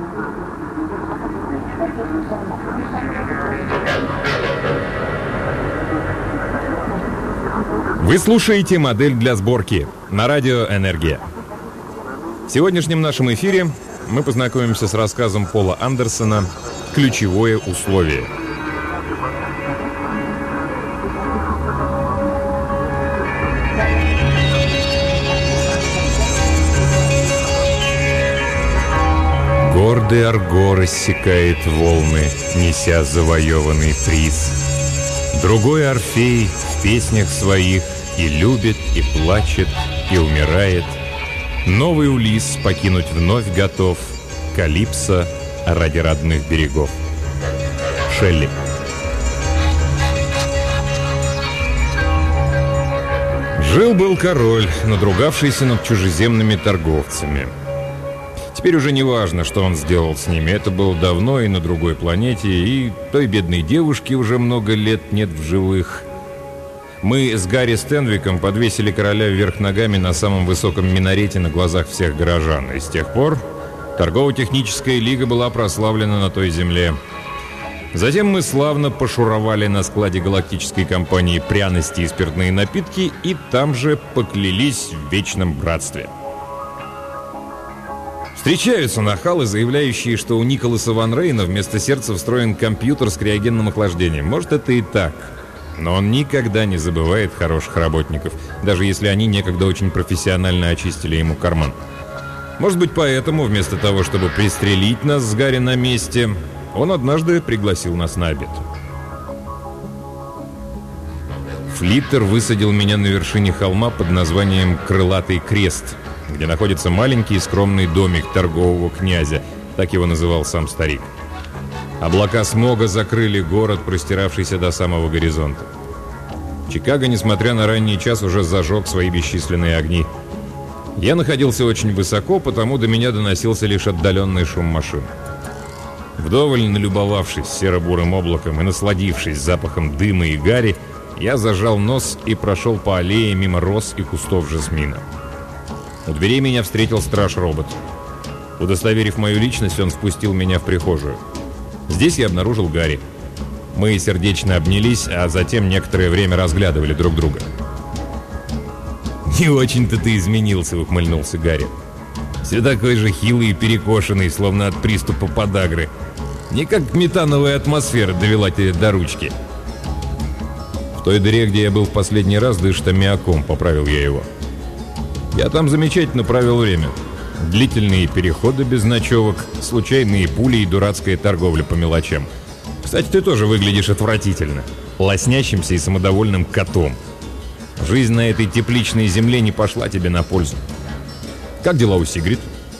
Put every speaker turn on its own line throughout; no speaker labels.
Вы слушаете «Модель для сборки» на радио «Энергия». В сегодняшнем нашем эфире мы познакомимся с рассказом Пола Андерсона «Ключевое условие». Гордый Арго рассекает волны, неся завоеванный приз. Другой Орфей в песнях своих и любит, и плачет, и умирает. Новый Улисс покинуть вновь готов, Калипсо ради родных берегов. Шелли. Жил-был король, надругавшийся над чужеземными торговцами. Теперь уже не важно, что он сделал с ними. Это было давно и на другой планете, и той бедной девушки уже много лет нет в живых. Мы с Гарри Стенвиком подвесили короля вверх ногами на самом высоком минарете на глазах всех горожан. И с тех пор торгово-техническая лига была прославлена на той земле. Затем мы славно пошуровали на складе галактической компании пряности и спиртные напитки, и там же поклялись в вечном братстве. Встречаются нахалы, заявляющие, что у Николаса Ван Рейна вместо сердца встроен компьютер с криогенным охлаждением. Может, это и так. Но он никогда не забывает хороших работников, даже если они некогда очень профессионально очистили ему карман. Может быть, поэтому, вместо того, чтобы пристрелить нас с Гарри на месте, он однажды пригласил нас на обед. Флиттер высадил меня на вершине холма под названием «Крылатый крест», где находится маленький скромный домик торгового князя, так его называл сам старик. Облака смога закрыли город, простиравшийся до самого горизонта. Чикаго, несмотря на ранний час, уже зажег свои бесчисленные огни. Я находился очень высоко, потому до меня доносился лишь отдаленный шум машин. Вдоволь налюбовавшись серо-бурым облаком и насладившись запахом дыма и гари, я зажал нос и прошел по аллее мимо роз и кустов жасмина. У дверей меня встретил страж-робот. Удостоверив мою личность, он впустил меня в прихожую. Здесь я обнаружил Гарри. Мы сердечно обнялись, а затем некоторое время разглядывали друг друга. «Не очень-то ты изменился», — ухмыльнулся Гарри. «Все такой же хилый и перекошенный, словно от приступа подагры. Не как метановая атмосфера довела тебя до ручки». «В той дыре, где я был в последний раз, дышит аммиаком», — поправил я его. «Я там замечательно провел время. Длительные переходы без ночевок, случайные пули и дурацкая торговля по мелочам. Кстати, ты тоже выглядишь отвратительно, лоснящимся и самодовольным котом. Жизнь на этой тепличной земле не пошла тебе на пользу. Как дела у Сигрид?»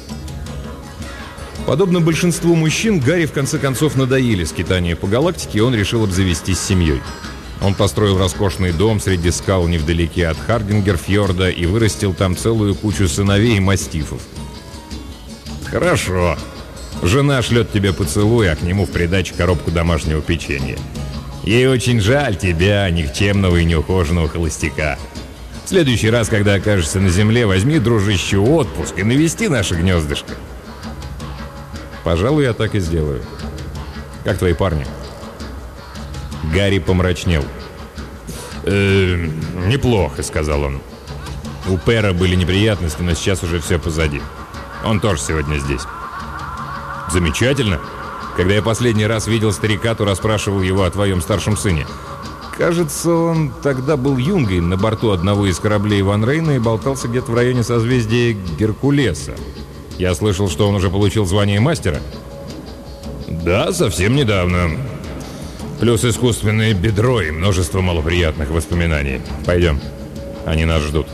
Подобно большинству мужчин, Гарри в конце концов надоели скитания по галактике, и он решил обзавестись семьей. Он построил роскошный дом среди скал невдалеке от Хардингер-фьорда и вырастил там целую кучу сыновей и мастифов. «Хорошо. Жена шлет тебе поцелуй, а к нему в придачу коробку домашнего печенья. Ей очень жаль тебя, никчемного и неухоженного холостяка. В следующий раз, когда окажешься на земле, возьми, дружище, отпуск и навести наше гнездышко». «Пожалуй, я так и сделаю. Как твои парни?» Гарри помрачнел. «Неплохо», — сказал он. «У Пэра были неприятности, но сейчас уже все позади. Он тоже сегодня здесь». «Замечательно. Когда я последний раз видел старика, то расспрашивал его о твоем старшем сыне. Кажется, он тогда был юнгой на борту одного из кораблей Ван Рейна и болтался где-то в районе созвездия Геркулеса. Я слышал, что он уже получил звание мастера». «Да, совсем недавно. Плюс искусственное бедро и множество малоприятных воспоминаний. Пойдем, они нас ждут».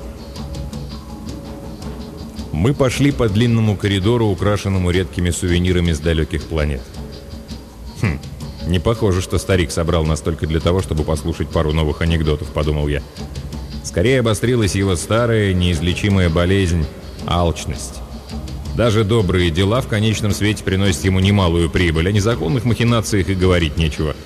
Мы пошли по длинному коридору, украшенному редкими сувенирами с далеких планет. Не похоже, что старик собрал нас только для того, чтобы послушать пару новых анекдотов, подумал я. Скорее обострилась его старая, неизлечимая болезнь – алчность. Даже добрые дела в конечном свете приносят ему немалую прибыль, о незаконных махинациях и говорить нечего.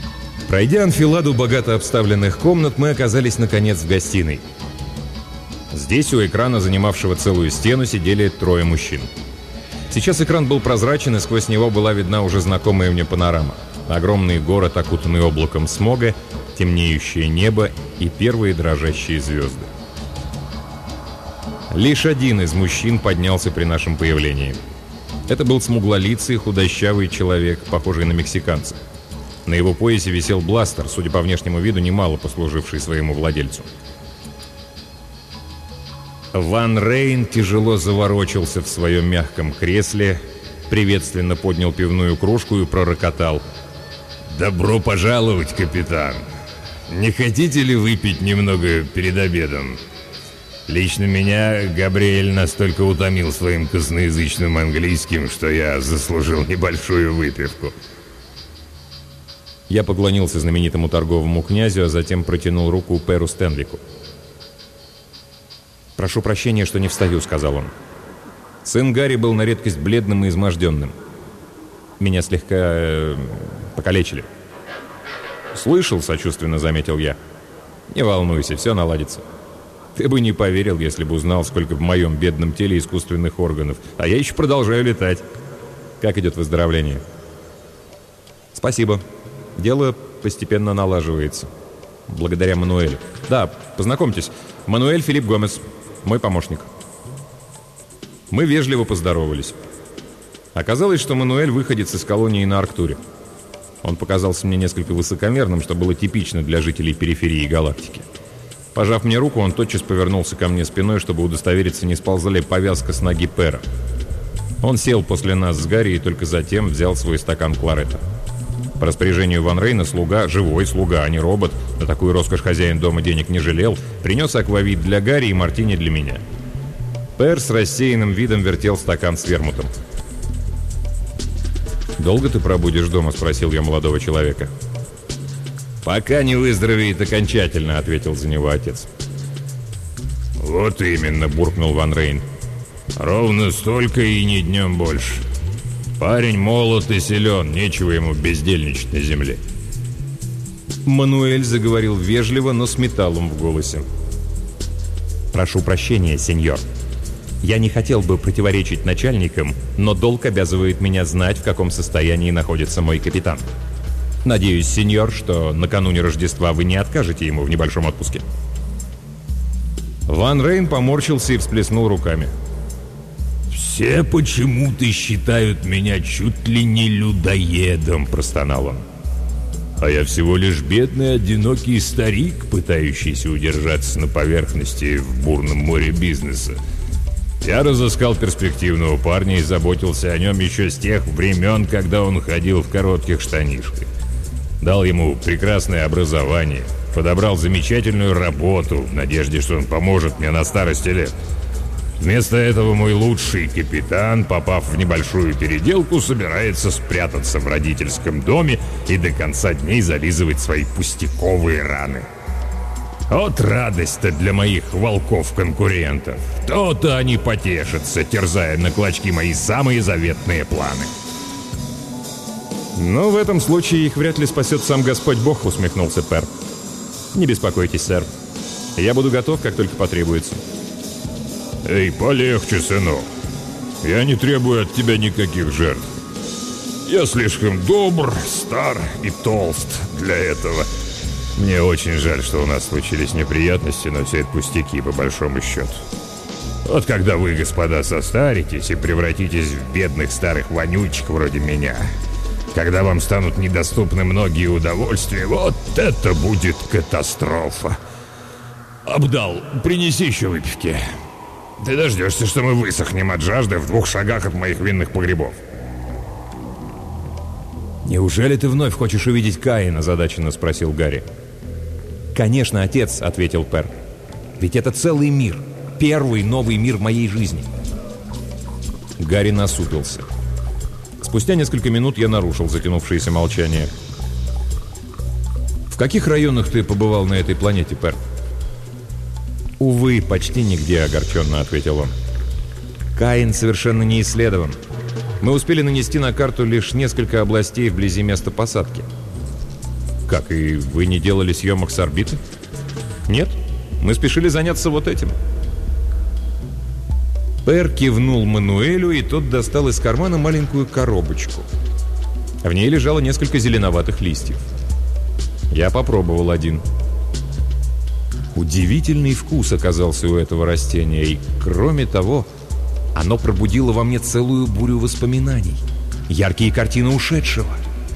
Пройдя анфиладу богато обставленных комнат, мы оказались, наконец, в гостиной. Здесь у экрана, занимавшего целую стену, сидели трое мужчин. Сейчас экран был прозрачен, и сквозь него была видна уже знакомая мне панорама. Огромный город, окутанный облаком смога, темнеющее небо и первые дрожащие звезды. Лишь один из мужчин поднялся при нашем появлении. Это был смуглолицый, худощавый человек, похожий на мексиканца. На его поясе висел бластер, судя по внешнему виду, немало послуживший своему владельцу. Ван Рейн тяжело заворочился в своем мягком кресле, приветственно поднял пивную кружку и пророкотал: «Добро пожаловать, капитан! Не хотите ли выпить немного перед обедом? Лично меня Габриэль настолько утомил своим косноязычным английским, что я заслужил небольшую выпивку». Я поклонился знаменитому торговому князю, а затем протянул руку Перу Стенвику. «Прошу прощения, что не встаю», — сказал он. Сын Гарри был на редкость бледным и изможденным. Меня слегка покалечили. «Слышал», — сочувственно заметил я. «Не волнуйся, все наладится. Ты бы не поверил, если бы узнал, сколько в моем бедном теле искусственных органов. А я еще продолжаю летать. Как идет выздоровление?» «Спасибо. Дело постепенно налаживается. Благодаря Мануэлю. Да, познакомьтесь. Мануэль Филипп Гомес. Мой помощник». Мы вежливо поздоровались. Оказалось, что Мануэль выходец из колонии на Арктуре. Он показался мне несколько высокомерным, что было типично для жителей периферии галактики. Пожав мне руку, он тотчас повернулся ко мне спиной, чтобы удостовериться, не сползла ли повязка с ноги Пера. Он сел после нас с Гарри и только затем взял свой стакан кларета. По распоряжению Ван Рейна слуга, живой слуга, а не робот, на такую роскошь хозяин дома денег не жалел, принес аквавит для Гарри и мартини для меня. Пер с рассеянным видом вертел стакан с вермутом. «Долго ты пробудешь дома?» — спросил я молодого человека. «Пока не выздоровеет окончательно», — ответил за него отец. «Вот именно», — буркнул Ван Рейн. «Ровно столько и ни днем больше. Парень молод и силен, нечего ему бездельничать на земле». Мануэль заговорил вежливо, но с металлом в голосе. «Прошу прощения, сеньор. Я не хотел бы противоречить начальникам, но долг обязывает меня знать, в каком состоянии находится мой капитан. Надеюсь, сеньор, что накануне Рождества вы не откажете ему в небольшом отпуске». Ван Рейн поморщился и всплеснул руками. «Все почему-то считают меня чуть ли не людоедом», — простонал он. «А я всего лишь бедный, одинокий старик, пытающийся удержаться на поверхности в бурном море бизнеса. Я разыскал перспективного парня и заботился о нем еще с тех времен, когда он ходил в коротких штанишках. Дал ему прекрасное образование, подобрал замечательную работу в надежде, что он поможет мне на старости лет. Вместо этого мой лучший капитан, попав в небольшую переделку, собирается спрятаться в родительском доме и до конца дней зализывать свои пустяковые раны. Вот радость-то для моих волков-конкурентов. То-то они потешатся, терзая на клочки мои самые заветные планы». «Но в этом случае их вряд ли спасет сам Господь Бог», — усмехнулся Пер. «Не беспокойтесь, сэр. Я буду готов, как только потребуется». «Эй, полегче, сынок. Я не требую от тебя никаких жертв. Я слишком добр, стар и толст для этого. Мне очень жаль, что у нас случились неприятности, но все это пустяки, по большому счету. Вот когда вы, господа, состаритесь и превратитесь в бедных старых вонючек вроде меня, когда вам станут недоступны многие удовольствия, вот это будет катастрофа. Абдал, принеси еще выпивки. Ты дождешься, что мы высохнем от жажды в 2 шагах от моих винных погребов». «Неужели ты вновь хочешь увидеть Каина?» — озадаченно спросил Гарри. «Конечно, отец», — ответил Пер. «Ведь это целый мир. Первый новый мир в моей жизни». Гарри насупился. Спустя несколько минут я нарушил затянувшееся молчание. «В каких районах ты побывал на этой планете, Пер?» «Увы, почти нигде», — огорченно ответил он. «Каин совершенно не исследован. Мы успели нанести на карту лишь несколько областей вблизи места посадки». «Как, и вы не делали съемок с орбиты?» «Нет, мы спешили заняться вот этим. Пер кивнул Мануэлю, и тот достал из кармана маленькую коробочку. В ней лежало несколько зеленоватых листьев. Я попробовал один. Удивительный вкус оказался у этого растения, и, кроме того, оно пробудило во мне целую бурю воспоминаний. Яркие картины ушедшего.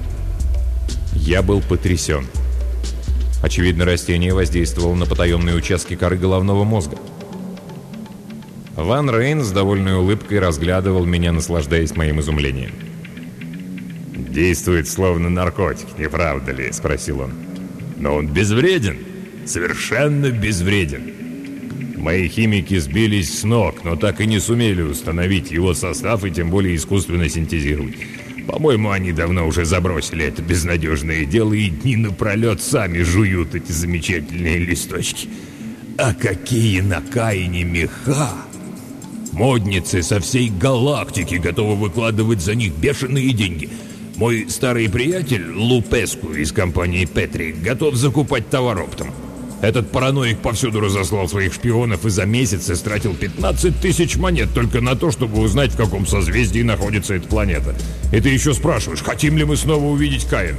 Я был потрясен. Очевидно, растение воздействовало на потаенные участки коры головного мозга. Ван Рейн с довольной улыбкой разглядывал меня, наслаждаясь моим изумлением.
«Действует словно наркотик, не правда ли?» — спросил он. «Но он безвреден, совершенно безвреден. Мои химики сбились с ног, но так и не сумели установить его состав и тем более искусственно синтезировать. По-моему, они давно уже забросили это безнадежное дело и дни напролет сами жуют эти замечательные листочки. А какие на Каине меха! Модницы со всей галактики готовы выкладывать за них бешеные деньги. Мой старый приятель Лупеску из компании Петри готов закупать товар оптом. Этот параноик повсюду разослал своих шпионов и за месяц истратил 15 тысяч монет только на то, чтобы узнать, в каком созвездии находится эта планета. И ты еще спрашиваешь, хотим ли мы снова увидеть Каин?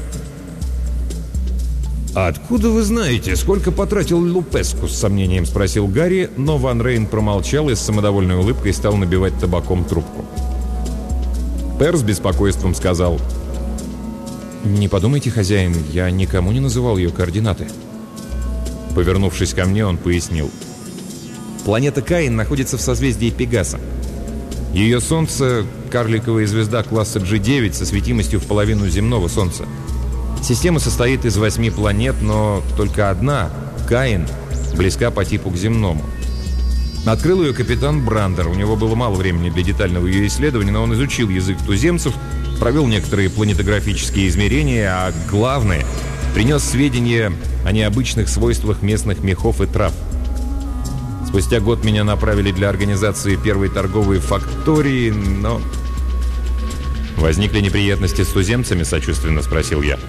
«А откуда вы знаете, сколько потратил Лупеску?» — с сомнением спросил Гарри, но Ван Рейн промолчал и с самодовольной улыбкой стал набивать табаком трубку. Пер с беспокойством сказал: «Не подумайте, хозяин, я никому не называл ее координаты». Повернувшись ко мне, он пояснил: «Планета Каин находится в созвездии Пегаса. Ее Солнце — карликовая звезда класса G9 со светимостью в половину земного Солнца. Система состоит из 8 планет, но только одна, Каин, близка по типу к земному. Открыл ее капитан Брандер. У него было мало времени для детального ее исследования, но он изучил язык туземцев, провел некоторые планетографические измерения, а главное — принес сведения о необычных свойствах местных мехов и трав. Спустя год меня направили для организации первой торговой фактории, но...» «Возникли неприятности с туземцами?» — сочувственно спросил я.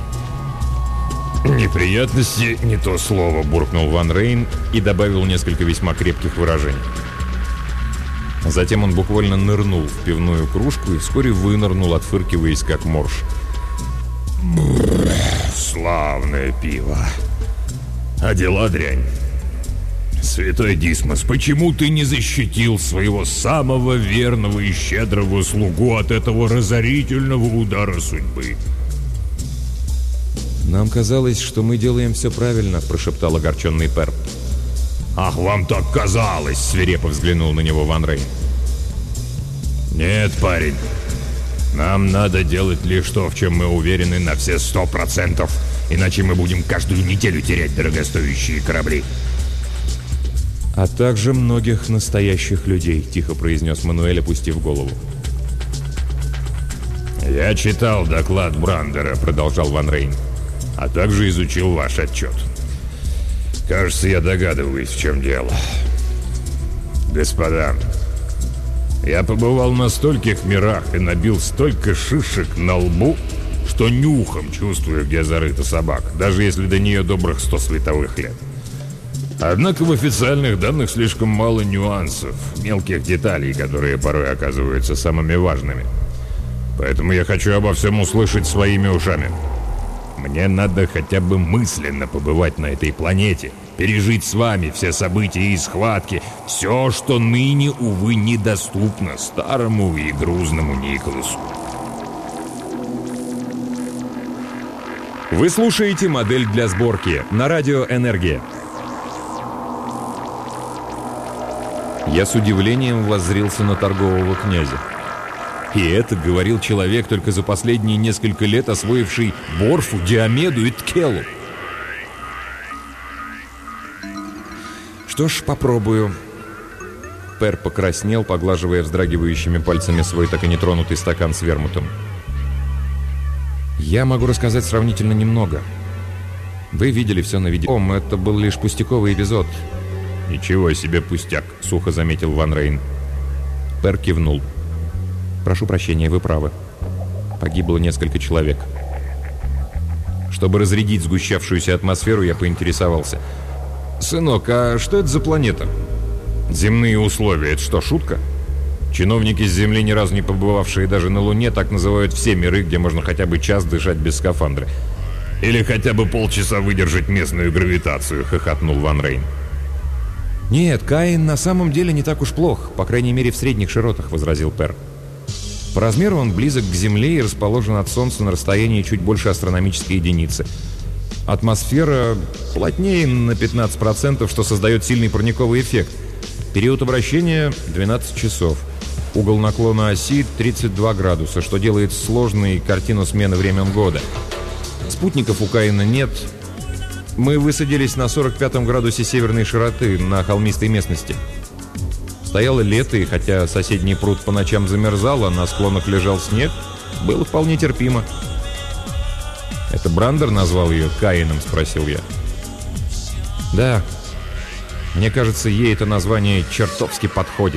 «Неприятности — не то слово», — буркнул Ван Рейн и добавил несколько весьма крепких выражений.
Затем он буквально нырнул в пивную кружку и вскоре вынырнул, отфыркиваясь как морж.
«Славное пиво. А дела дрянь. Святой Дисмос, почему ты не защитил своего самого верного и щедрого слугу от этого разорительного удара судьбы?»
«Нам казалось, что мы делаем все правильно», — прошептал огорченный Пер.
«Ах, вам так казалось!» — свирепо взглянул на него Ван Рейн. «Нет, парень. Нам надо делать лишь то, в чем мы уверены на все 100%, иначе мы будем каждую неделю терять дорогостоящие корабли».
«А также многих настоящих людей», — тихо произнес Мануэль, опустив голову.
«Я читал доклад Брандера», — продолжал Ван Рейн, «а также изучил ваш отчет. Кажется, я догадываюсь, в чем дело. Господа, я побывал на стольких мирах и набил столько шишек на лбу, что нюхом чувствую, где зарыта собака, даже если до нее добрых 100 световых лет. Однако в официальных данных слишком мало нюансов, мелких деталей, которые порой оказываются самыми важными. Поэтому я хочу обо всем услышать своими ушами. Мне надо хотя бы мысленно побывать на этой планете, пережить с вами все события и схватки, все, что ныне, увы, недоступно старому и грузному Николасу».
Вы слушаете «Модель для сборки» на радио «Энергия». Я с удивлением воззрился на торгового князя. И это говорил человек, только за последние несколько лет освоивший Борфу, Диомеду и Ткелу. «Что ж, попробую». Пер покраснел, поглаживая вздрагивающими пальцами свой так и нетронутый стакан с вермутом. «Я могу рассказать сравнительно немного. Вы видели все на видео. Это был лишь пустяковый эпизод».
«Ничего себе пустяк», — сухо заметил Ван Рейн.
Пер кивнул. «Прошу прощения, вы правы. Погибло несколько человек». Чтобы разрядить сгущавшуюся атмосферу, я поинтересовался: «Сынок, а что это за планета? Земные условия — это что, шутка?» Чиновники с Земли, ни разу не побывавшие даже на Луне, так называют все миры, где можно хотя бы час дышать без скафандра.
Или хотя бы полчаса выдержать местную гравитацию, хохотнул Ван Рейн.
«Нет, Каин на самом деле не так уж плох, по крайней мере в средних широтах», — возразил Пер. «По размеру он близок к Земле и расположен от Солнца на расстоянии чуть больше астрономической единицы. Атмосфера плотнее на 15%, что создает сильный парниковый эффект. Период обращения — 12 часов. Угол наклона оси — 32 градуса, что делает сложной картину смены времен года. Спутников у Каина нет. Мы высадились на 45 градусе северной широты на холмистой местности. Стояло лето, и хотя соседний пруд по ночам замерзал, а на склонах лежал снег, было вполне терпимо». «Это Брандер назвал ее Каином?» — спросил я. «Да. Мне кажется, ей это название чертовски подходит».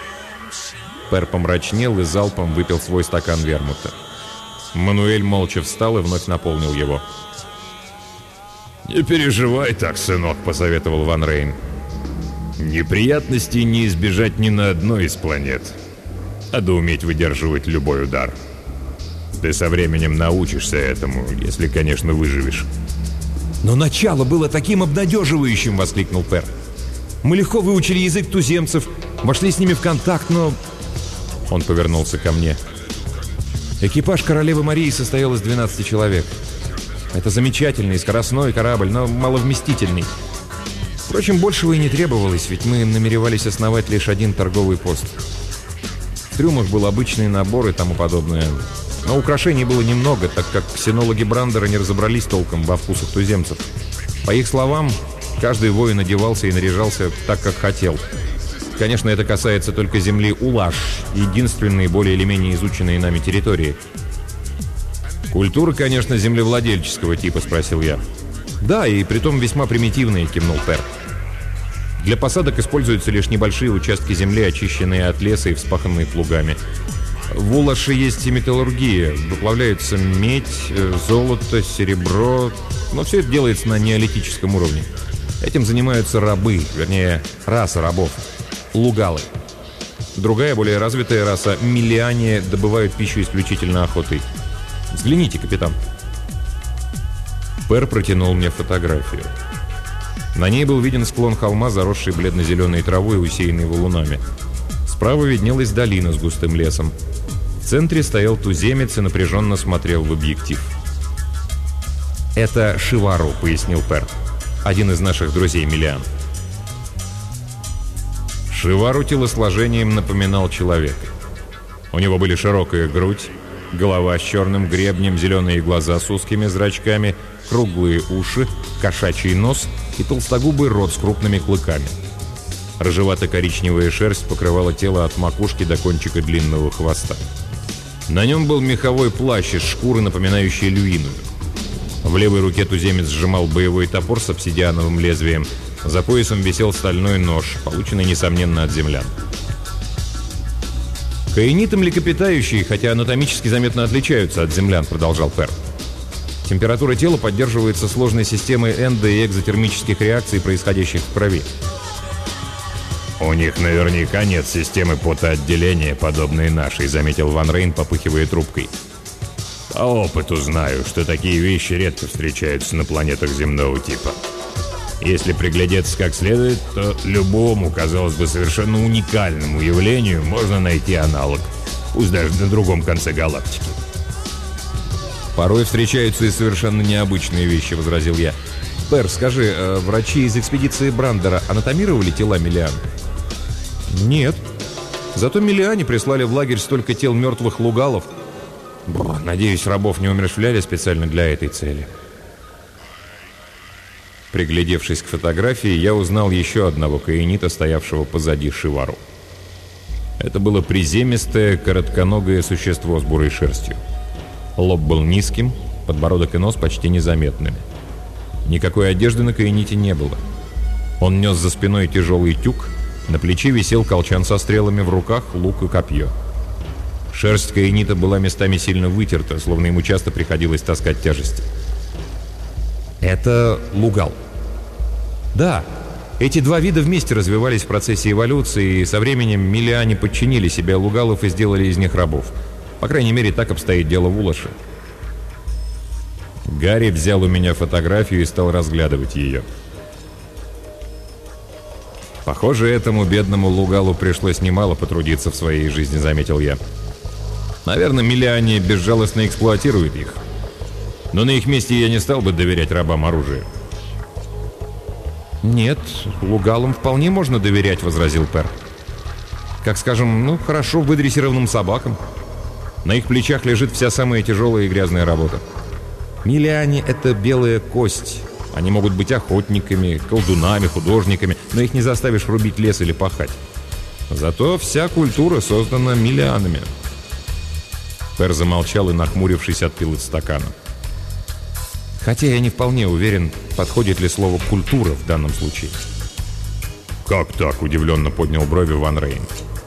Пер помрачнел и залпом выпил свой стакан вермута. Мануэль молча встал и вновь наполнил его.
«Не переживай так, сынок», — посоветовал Ван Рейн. «Неприятностей не избежать ни на одной из планет. Надо уметь выдерживать любой удар. Ты со временем научишься этому, если, конечно, выживешь».
«Но начало было таким обнадеживающим!» — воскликнул Пер. «Мы легко выучили язык туземцев, вошли с ними в контакт, но...» Он повернулся ко мне. «Экипаж королевы Марии состоял из 12 человек. Это замечательный скоростной корабль, но маловместительный. Впрочем, большего и не требовалось, ведь мы намеревались основать лишь один торговый пост. В трюмах был обычный набор и тому подобное. Но украшений было немного, так как ксенологи Брандера не разобрались толком во вкусах туземцев. По их словам, каждый воин одевался и наряжался так, как хотел. Конечно, это касается только земли Улаш, единственной более или менее изученной нами территории». «Культура, конечно, землевладельческого типа», — спросил я. «Да, и притом весьма примитивные», — кивнул Пер. «Для посадок используются лишь небольшие участки земли, очищенные от леса и вспаханные плугами. В Улаше есть и металлургия, выплавляются медь, золото, серебро, но все это делается на неолитическом уровне. Этим занимаются рабы, вернее, раса рабов, лугалы. Другая, более развитая раса, миллиане, добывают пищу исключительно охотой. Взгляните, капитан». Пер протянул мне фотографию. На ней был виден склон холма, заросший бледно-зеленой травой и усеянный валунами. Справа виднелась долина с густым лесом. В центре стоял туземец и напряженно смотрел в объектив. «Это Шивару», — пояснил Пер. «Один из наших друзей-миллиан». Шивару телосложением напоминал человека. У него были широкая грудь, голова с черным гребнем, зеленые глаза с узкими зрачками, круглые уши, кошачий нос и толстогубый рот с крупными клыками. Рыжевато-коричневая шерсть покрывала тело от макушки до кончика длинного хвоста. На нем был меховой плащ из шкуры, напоминающий люиную. В левой руке туземец сжимал боевой топор с обсидиановым лезвием. За поясом висел стальной нож, полученный, несомненно, от землян. «Каиниты млекопитающие, хотя анатомически заметно отличаются от землян», — продолжал Пер. «Температура тела поддерживается сложной системой эндо- и экзотермических реакций, происходящих в крови».
«У них наверняка нет системы потоотделения, подобной нашей», — заметил Ван Рейн, попыхивая трубкой. «По опыту знаю, что такие вещи редко встречаются на планетах земного типа. Если приглядеться как следует, то любому, казалось бы, совершенно уникальному явлению можно найти аналог, пусть даже на другом конце галактики».
«Порой встречаются и совершенно необычные вещи», — возразил я. «Пер, скажи, врачи из экспедиции Брандера анатомировали тела миллиан?» «Нет. Зато миллиане прислали в лагерь столько тел мертвых лугалов. Надеюсь, рабов не умерщвляли специально для этой цели». Приглядевшись к фотографии, я узнал еще одного каинита, стоявшего позади Шивару. Это было приземистое, коротконогое существо с бурой шерстью. Лоб был низким, подбородок и нос почти незаметными. Никакой одежды на каините не было. Он нес за спиной тяжелый тюк, на плече висел колчан со стрелами, в руках лук и копье. Шерсть каинита была местами сильно вытерта, словно ему часто приходилось таскать тяжести. «Это лугал». «Да, Эти два вида вместе развивались в процессе эволюции, и со временем миллиане подчинили себе лугалов и сделали из них рабов. По крайней мере, так обстоит дело в Улаше. Гарри взял у меня фотографию и стал разглядывать ее. «Похоже, этому бедному лугалу пришлось немало потрудиться в своей жизни», — заметил я. «Наверное, миллиане безжалостно эксплуатируют их. Но на их месте я не стал бы доверять рабам оружие». «Нет, лугалам вполне можно доверять», — возразил Пер. «Как, скажем, хорошо выдрессированным собакам. На их плечах лежит вся самая тяжелая и грязная работа. Миллиане — это белая кость. Они могут быть охотниками, колдунами, художниками, но их не заставишь рубить лес или пахать. Зато вся культура создана миллианами». Пер замолчал и, нахмурившись, отпил из стакана. Хотя я не вполне уверен, подходит ли слово «культура» в данном случае.
«Как так?» — удивленно поднял брови Ван Рейн.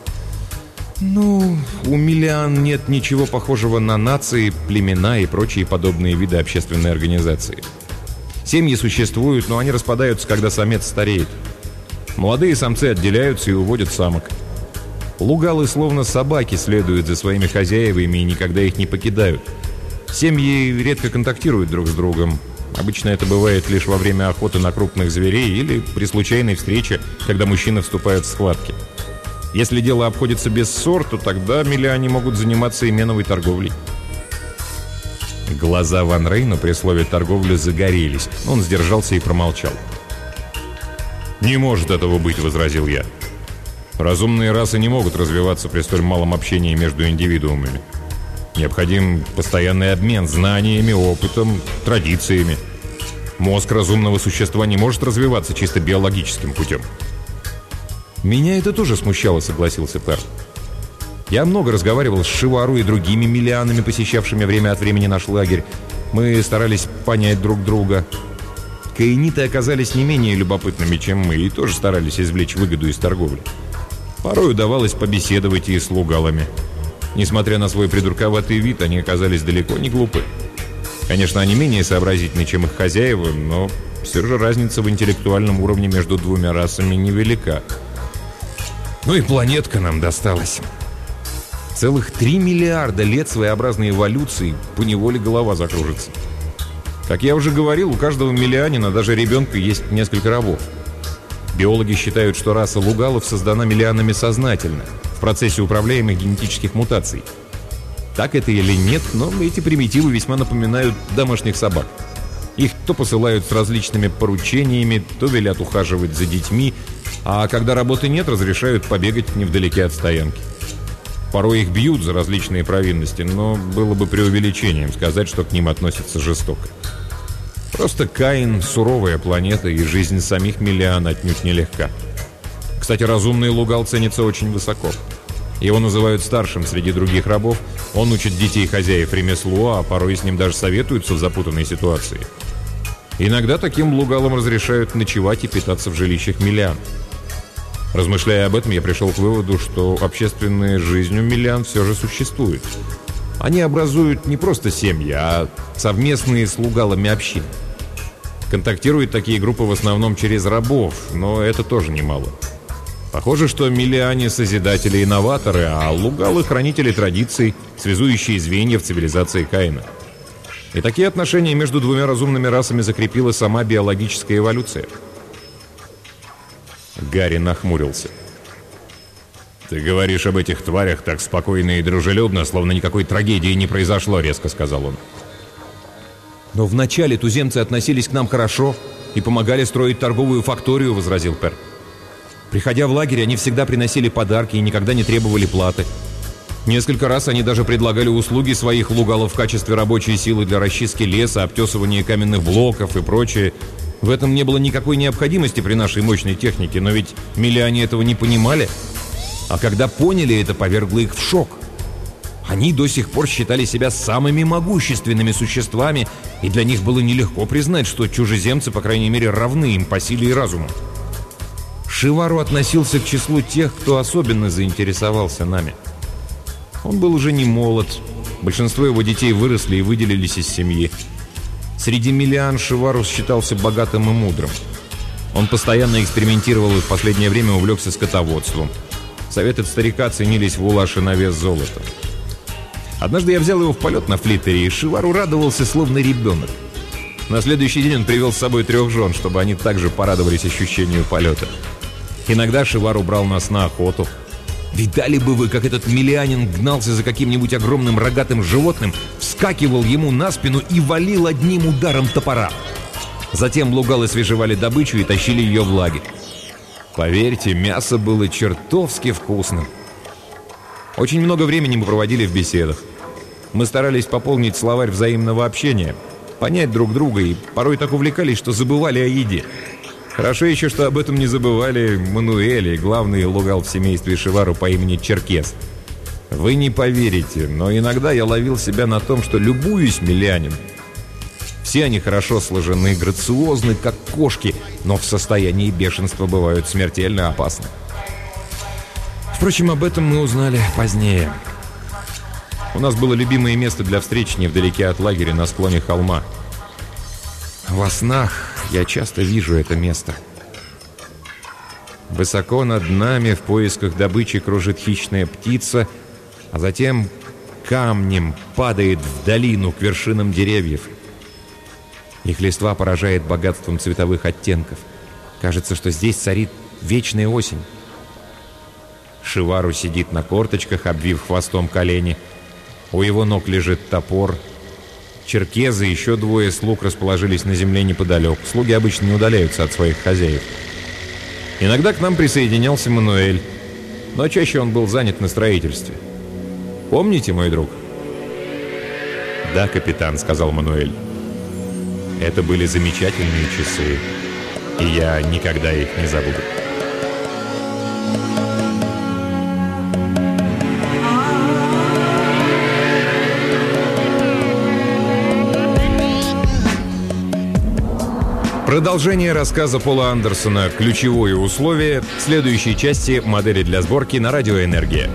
У миллиан нет ничего похожего на нации, племена и прочие подобные виды общественной организации. Семьи существуют, но они распадаются, когда самец стареет. Молодые самцы отделяются и уводят самок. Лугалы словно собаки следуют за своими хозяевами и никогда их не покидают. Семьи редко контактируют друг с другом. Обычно это бывает лишь во время охоты на крупных зверей или при случайной встрече, когда мужчины вступают в схватки. Если дело обходится без ссор, то тогда миллиане могут заниматься именовой торговлей. Глаза Ван Рейна при слове «торговля» загорелись, но он сдержался и промолчал.
«Не может этого быть», — возразил я. «Разумные расы не могут развиваться при столь малом общении между индивидуумами. Необходим постоянный обмен знаниями, опытом, традициями. Мозг разумного существа не может развиваться чисто биологическим путем».
«Меня это тоже смущало», — согласился Пер. «Я много разговаривал с Шивару и другими миллианами, посещавшими время от времени наш лагерь. Мы старались понять друг друга. Каиниты оказались не менее любопытными, чем мы, и тоже старались извлечь выгоду из торговли. Порой удавалось побеседовать и с лугалами. Несмотря на свой придурковатый вид, они оказались далеко не глупы. Конечно, они менее сообразительны, чем их хозяева, но все же разница в интеллектуальном уровне между двумя расами невелика. И планетка нам досталась. Целых 3 миллиарда лет своеобразной эволюции, поневоле голова закружится. Как я уже говорил, у каждого миллианина, даже ребенка, есть несколько рабов. Биологи считают, что раса лугалов создана миллианами сознательно, в процессе управляемых генетических мутаций. Так это или нет, но эти примитивы весьма напоминают домашних собак. Их то посылают с различными поручениями, то велят ухаживать за детьми, а когда работы нет, разрешают побегать невдалеке от стоянки. Порой их бьют за различные провинности, но было бы преувеличением сказать, что к ним относятся жестоко. Просто Каин — суровая планета, и жизнь самих миллиан отнюдь нелегка. Кстати, разумный лугал ценится очень высоко. Его называют старшим среди других рабов, он учит детей хозяев ремеслу, а порой с ним даже советуются в запутанной ситуации. Иногда таким лугалам разрешают ночевать и питаться в жилищах миллиан. Размышляя об этом, я пришел к выводу, что общественная жизнь у миллиан все же существует. Они образуют не просто семьи, а совместные с лугалами общины. Контактируют такие группы в основном через рабов, но это тоже немало. Похоже, что миллиане — созидатели и новаторы, а лугалы — хранители традиций, связующие звенья в цивилизации Каина. И такие отношения между двумя разумными расами закрепила сама биологическая эволюция. Гарри нахмурился.
«Ты говоришь об этих тварях так спокойно и дружелюбно, словно никакой трагедии не произошло», — резко сказал он.
«Но вначале туземцы относились к нам хорошо и помогали строить торговую факторию», — возразил Пер. «Приходя в лагерь, они всегда приносили подарки и никогда не требовали платы. Несколько раз они даже предлагали услуги своих лугалов в качестве рабочей силы для расчистки леса, обтесывания каменных блоков и прочее. В этом не было никакой необходимости при нашей мощной технике, но ведь миллиане этого не понимали. А когда поняли, это повергло их в шок. Они до сих пор считали себя самыми могущественными существами, и для них было нелегко признать, что чужеземцы, по крайней мере, равны им по силе и разуму. Шивару относился к числу тех, кто особенно заинтересовался нами. Он был уже не молод, большинство его детей выросли и выделились из семьи. Среди миллиан Шивару считался богатым и мудрым. Он постоянно экспериментировал и в последнее время увлекся скотоводством. Советы старика ценились в Улаше на вес золота. Однажды я взял его в полет на флиттере, и Шивару радовался, словно ребенок. На следующий день он привел с собой 3 жен, чтобы они также порадовались ощущению полета. Иногда Шивару брал нас на охоту. Видали бы вы, как этот милианин гнался за каким-нибудь огромным рогатым животным, вскакивал ему на спину и валил одним ударом топора. Затем лугалы свежевали добычу и тащили ее в лагерь. Поверьте, мясо было чертовски вкусным. Очень много времени мы проводили в беседах. Мы старались пополнить словарь взаимного общения, понять друг друга и порой так увлекались, что забывали о еде. Хорошо еще, что об этом не забывали Мануэль и главный лугал в семействе Шивару по имени Черкес. Вы не поверите, но иногда я ловил себя на том, что любуюсь милианином. Все они хорошо сложены, грациозны, как кошки, но в состоянии бешенства бывают смертельно опасны. Впрочем, об этом мы узнали позднее. У нас было любимое место для встреч невдалеке от лагеря на склоне холма. Во снах я часто вижу это место. Высоко над нами в поисках добычи кружит хищная птица, а затем камнем падает в долину к вершинам деревьев. Их листва поражает богатством цветовых оттенков. Кажется, что здесь царит вечная осень. Шивару сидит на корточках, обвив хвостом колени. У его ног лежит топор. Черкезы и еще 2 слуг расположились на земле неподалеку. Слуги обычно не удаляются от своих хозяев. Иногда к нам присоединялся Мануэль, но чаще он был занят на строительстве. Помните, мой друг? «Да, капитан», — сказал Мануэль. Это были замечательные часы, и я никогда их не забуду. Продолжение рассказа Пола Андерсона «Ключевое условие» в следующей части «Модели для сборки» на Радио Энергия.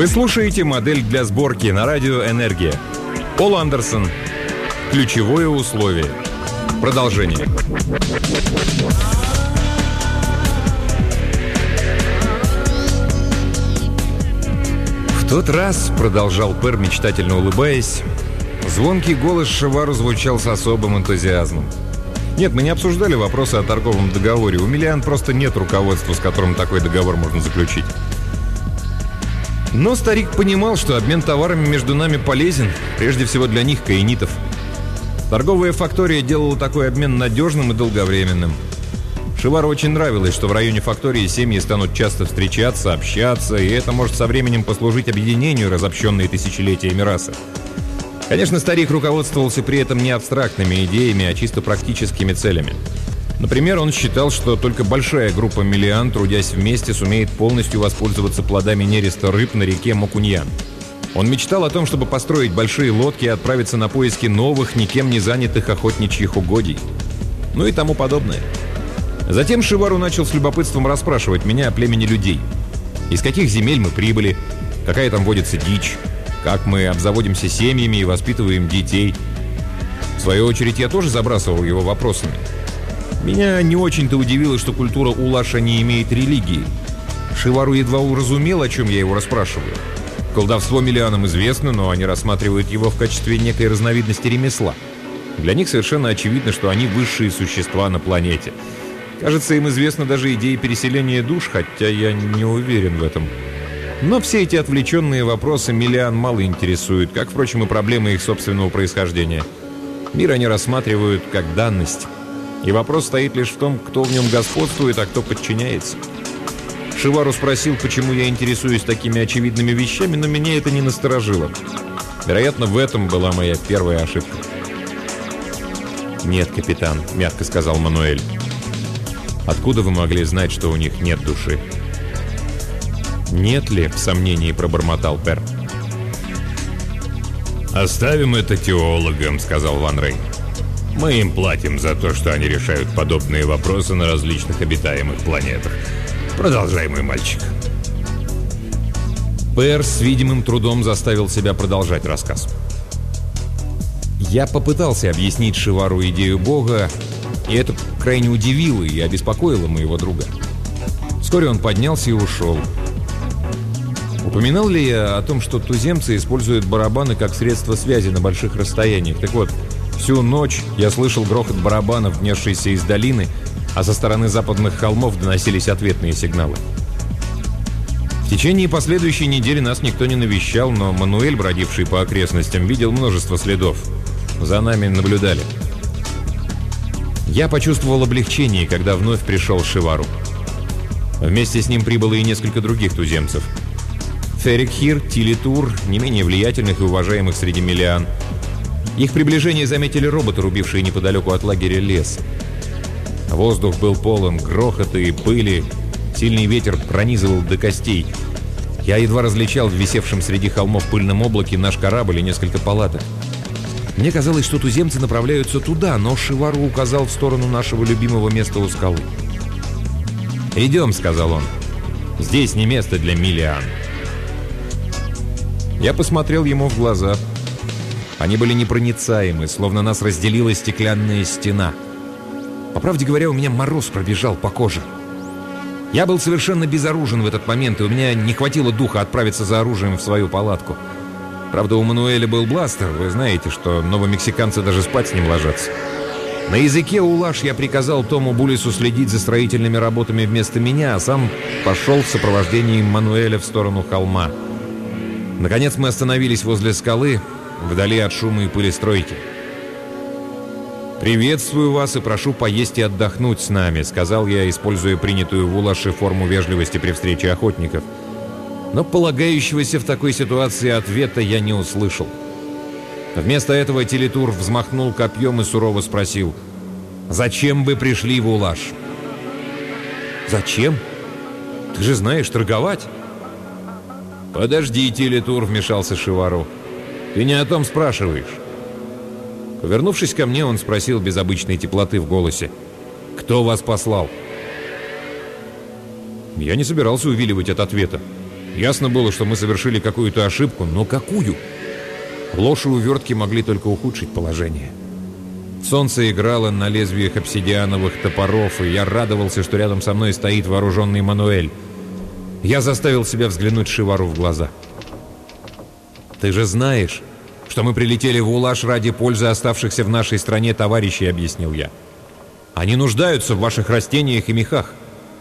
Вы слушаете «Модель для сборки» на радио «Энергия». Пол Андерсон. Ключевое условие. Продолжение. В тот раз, продолжал Пер, мечтательно улыбаясь, звонкий голос Шивару звучал с особым энтузиазмом. Нет, мы не обсуждали вопросы о торговом договоре. У Миллиан просто нет руководства, с которым такой договор можно заключить. Но старик понимал, что обмен товарами между нами полезен, прежде всего для них, каинитов. Торговая фактория делала такой обмен надежным и долговременным. Шивару очень нравилось, что в районе фактории семьи станут часто встречаться, общаться, и это может со временем послужить объединению разобщенной тысячелетиями расы. Конечно, старик руководствовался при этом не абстрактными идеями, а чисто практическими целями. Например, он считал, что только большая группа Миллиан, трудясь вместе, сумеет полностью воспользоваться плодами нереста рыб на реке Мокуньян. Он мечтал о том, чтобы построить большие лодки и отправиться на поиски новых, никем не занятых охотничьих угодий. Ну и тому подобное. Затем Шивару начал с любопытством расспрашивать меня о племени людей. Из каких земель мы прибыли, какая там водится дичь, как мы обзаводимся семьями и воспитываем детей. В свою очередь, я тоже забрасывал его вопросами. Меня не очень-то удивило, что культура Улаша не имеет религии. Шивару едва уразумел, о чем я его расспрашиваю. Колдовство Миллианам известно, но они рассматривают его в качестве некой разновидности ремесла. Для них совершенно очевидно, что они высшие существа на планете. Кажется, им известна даже идея переселения душ, хотя я не уверен в этом. Но все эти отвлеченные вопросы Миллиан мало интересуют, как, впрочем, и проблемы их собственного происхождения. Мир они рассматривают как данность. И вопрос стоит лишь в том, кто в нем господствует, а кто подчиняется. Шивару спросил, почему я интересуюсь такими очевидными вещами, но меня это не насторожило. Вероятно, в этом была моя первая ошибка. «Нет, капитан», — мягко сказал Мануэль. «Откуда вы могли знать, что у них нет души?» «Нет ли?» — в сомнении пробормотал Пер.
«Оставим это теологам», — сказал Ван Рей. «Мы им платим за то, что они решают подобные вопросы на различных обитаемых планетах. Продолжай, мой мальчик».
Пер с видимым трудом заставил себя продолжать рассказ. Я попытался объяснить Шивару идею Бога, и это крайне удивило и обеспокоило моего друга. Вскоре он поднялся и ушел. Упоминал ли я о том, что туземцы используют барабаны как средство связи на больших расстояниях? Так вот, всю ночь я слышал грохот барабанов, несшийся из долины, а со стороны западных холмов доносились ответные сигналы. В течение последующей недели нас никто не навещал, но Мануэль, бродивший по окрестностям, видел множество следов. За нами наблюдали. Я почувствовал облегчение, когда вновь пришел Шивару. Вместе с ним прибыло и несколько других туземцев. Ферикхир, Тилитур, не менее влиятельных и уважаемых среди Миллиан. Их приближение заметили роботы, рубившие неподалеку от лагеря лес. Воздух был полон грохота и пыли, сильный ветер пронизывал до костей. Я едва различал в висевшем среди холмов пыльном облаке наш корабль и несколько палаток. Мне казалось, что туземцы направляются туда, но Шивару указал в сторону нашего любимого места у скалы. «Идем», — сказал он. «Здесь не место для Миллиан». Я посмотрел ему в глаза. Они были непроницаемы, словно нас разделила стеклянная стена. По правде говоря, у меня мороз пробежал по коже. Я был совершенно безоружен в этот момент, и у меня не хватило духа отправиться за оружием в свою палатку. Правда, у Мануэля был бластер, вы знаете, что новомексиканцы даже спать с ним ложатся. На языке улаш я приказал Тому Булису следить за строительными работами вместо меня, а сам пошел в сопровождении Мануэля в сторону холма. Наконец мы остановились возле скалы, вдали от шума и пыли стройки. «Приветствую вас и прошу поесть и отдохнуть с нами», — сказал я, используя принятую в Улаше форму вежливости при встрече охотников. Но полагающегося в такой ситуации ответа я не услышал. Вместо этого Тилитур взмахнул копьем и сурово спросил: «Зачем вы пришли в Улаш?» «Зачем? Ты же знаешь торговать». «Подожди, Тилитур», — вмешался Шивару. «Ты не о том спрашиваешь». Повернувшись ко мне, он спросил без обычной теплоты в голосе: «Кто вас послал?» Я не собирался увиливать от ответа. Ясно было, что мы совершили какую-то ошибку, но какую? Ложь и увертки могли только ухудшить положение. Солнце играло на лезвиях обсидиановых топоров, и я радовался, что рядом со мной стоит вооруженный Мануэль. Я заставил себя взглянуть Шивару в глаза. «Ты же знаешь, что мы прилетели в Улаш ради пользы оставшихся в нашей стране товарищей», — объяснил я. «Они нуждаются в ваших растениях и мехах».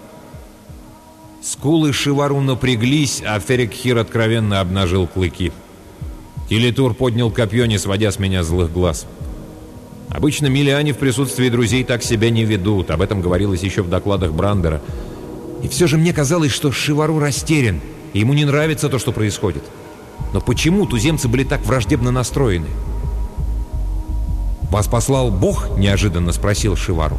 Скулы Шивару напряглись, а Ферекхир откровенно обнажил клыки. Килитур поднял копье, не сводя с меня злых глаз. Обычно милиане в присутствии друзей так себя не ведут. Об этом говорилось еще в докладах Брандера. И все же мне казалось, что Шивару растерян, и ему не нравится то, что происходит. Но почему туземцы были так враждебно настроены? «Вас послал Бог?» — неожиданно спросил Шивару.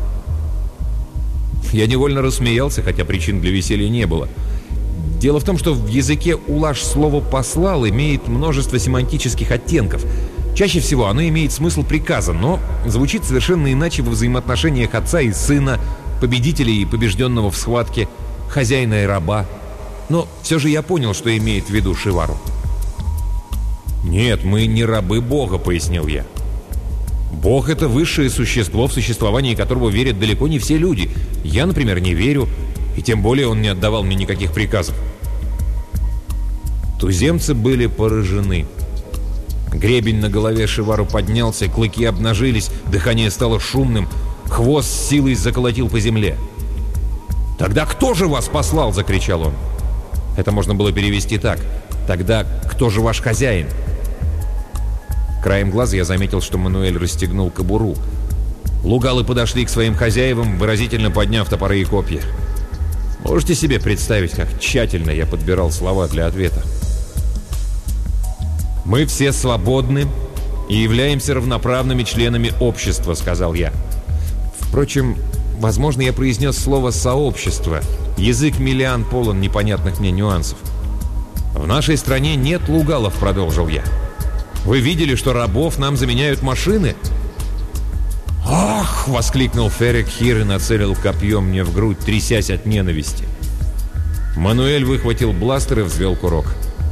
Я невольно рассмеялся, хотя причин для веселья не было. Дело в том, что в языке улаш слово «послал» имеет множество семантических оттенков. Чаще всего оно имеет смысл приказа, но звучит совершенно иначе во взаимоотношениях отца и сына, победителя и побежденного в схватке, хозяина и раба. Но все же я понял, что имеет в виду Шивару. «Нет, мы не рабы Бога», — пояснил я. «Бог — это высшее существо, в существовании которого верят далеко не все люди. Я, например, не верю, и тем более он не отдавал мне никаких приказов». Туземцы были поражены. Гребень на голове Шивару поднялся, клыки обнажились, дыхание стало шумным, хвост с силой заколотил по земле. «Тогда кто же вас послал?» — закричал он. Это можно было перевести так: «Тогда кто же ваш хозяин?» Краем глаза я заметил, что Мануэль расстегнул кобуру. Лугалы подошли к своим хозяевам, выразительно подняв топоры и копья. Можете себе представить, как тщательно я подбирал слова для ответа. «Мы все свободны и являемся равноправными членами общества», — сказал я. Впрочем, возможно, я произнес слово «сообщество». Язык милиан полон непонятных мне нюансов. «В нашей стране нет лугалов», — продолжил я. «Вы видели, что рабов нам заменяют машины?» «Ах!» — воскликнул Ферекхир и нацелил копье мне в грудь, трясясь от ненависти. Мануэль выхватил бластер и взвел курок.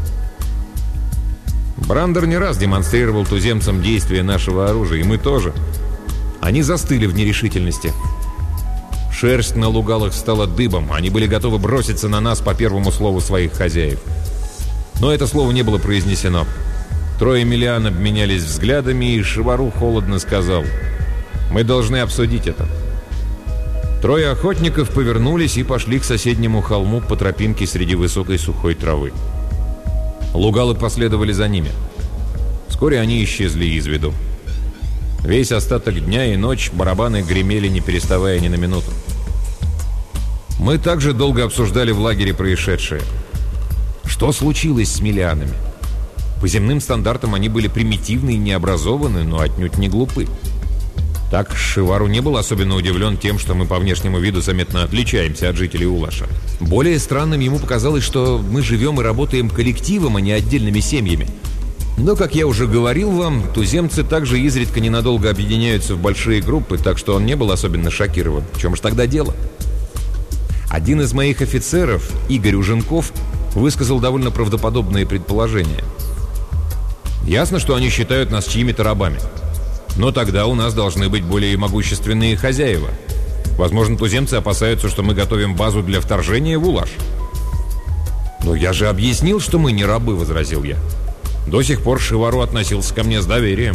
Брандер не раз демонстрировал туземцам действия нашего оружия, и мы тоже. Они застыли в нерешительности. Шерсть на лугалах стала дыбом, они были готовы броситься на нас по первому слову своих хозяев. Но это слово не было произнесено. Трое милиан обменялись взглядами, и Шивару холодно сказал: «Мы должны обсудить это». Трое охотников повернулись и пошли к соседнему холму по тропинке среди высокой сухой травы. Лугалы последовали за ними. Вскоре они исчезли из виду. Весь остаток дня и ночь барабаны гремели, не переставая ни на минуту. Мы также долго обсуждали в лагере происшедшее. Что случилось с милианами? По земным стандартам они были примитивны и необразованы, но отнюдь не глупы. Так Шивару не был особенно удивлен тем, что мы по внешнему виду заметно отличаемся от жителей Улаша. Более странным ему показалось, что мы живем и работаем коллективом, а не отдельными семьями. Но, как я уже говорил вам, туземцы также изредка ненадолго объединяются в большие группы, так что он не был особенно шокирован. В чем же тогда дело? Один из моих офицеров, Игорь Уженков, высказал довольно правдоподобные предположения. Ясно, что они считают нас чьими-то рабами. Но тогда у нас должны быть более могущественные хозяева. Возможно, туземцы опасаются, что мы готовим базу для вторжения в Улаш. «Но я же объяснил, что мы не рабы», — возразил я. До сих пор Шивару относился ко мне с доверием.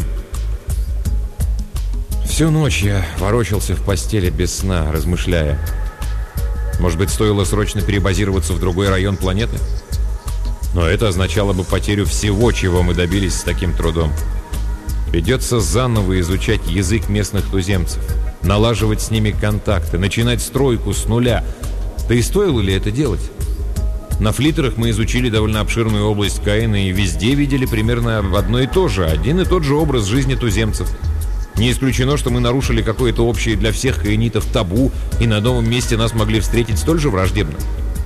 Всю ночь я ворочался в постели без сна, размышляя. Может быть, стоило срочно перебазироваться в другой район планеты? Но это означало бы потерю всего, чего мы добились с таким трудом. Придется заново изучать язык местных туземцев, налаживать с ними контакты, начинать стройку с нуля. Да и стоило ли это делать? На флиттерах мы изучили довольно обширную область Каина и везде видели примерно одно и то же, один и тот же образ жизни туземцев. Не исключено, что мы нарушили какое-то общее для всех каинитов табу, и на новом месте нас могли встретить столь же враждебно.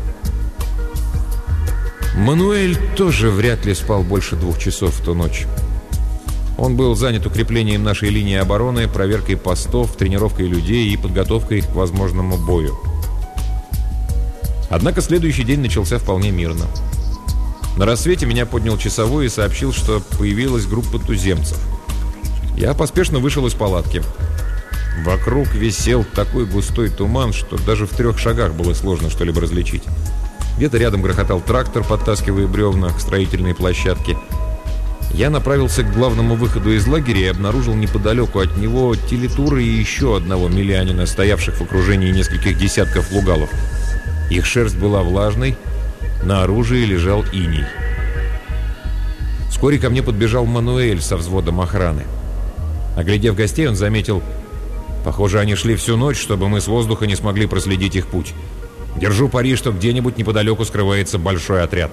Мануэль тоже вряд ли спал больше 2 часов в ту ночь. Он был занят укреплением нашей линии обороны, проверкой постов, тренировкой людей и подготовкой к возможному бою. Однако следующий день начался вполне мирно. На рассвете меня поднял часовой и сообщил, что появилась группа туземцев. Я поспешно вышел из палатки. Вокруг висел такой густой туман, что даже в 3 шагах было сложно что-либо различить. Где-то рядом грохотал трактор, подтаскивая бревна к строительной площадке. Я направился к главному выходу из лагеря и обнаружил неподалеку от него Телетура и еще одного милянина, стоявших в окружении нескольких десятков лугалов. Их шерсть была влажной, на оружии лежал иней. Вскоре ко мне подбежал Мануэль со взводом охраны. Оглядев гостей, он заметил: «Похоже, они шли всю ночь, чтобы мы с воздуха не смогли проследить их путь. Держу пари, что где-нибудь неподалеку скрывается большой отряд».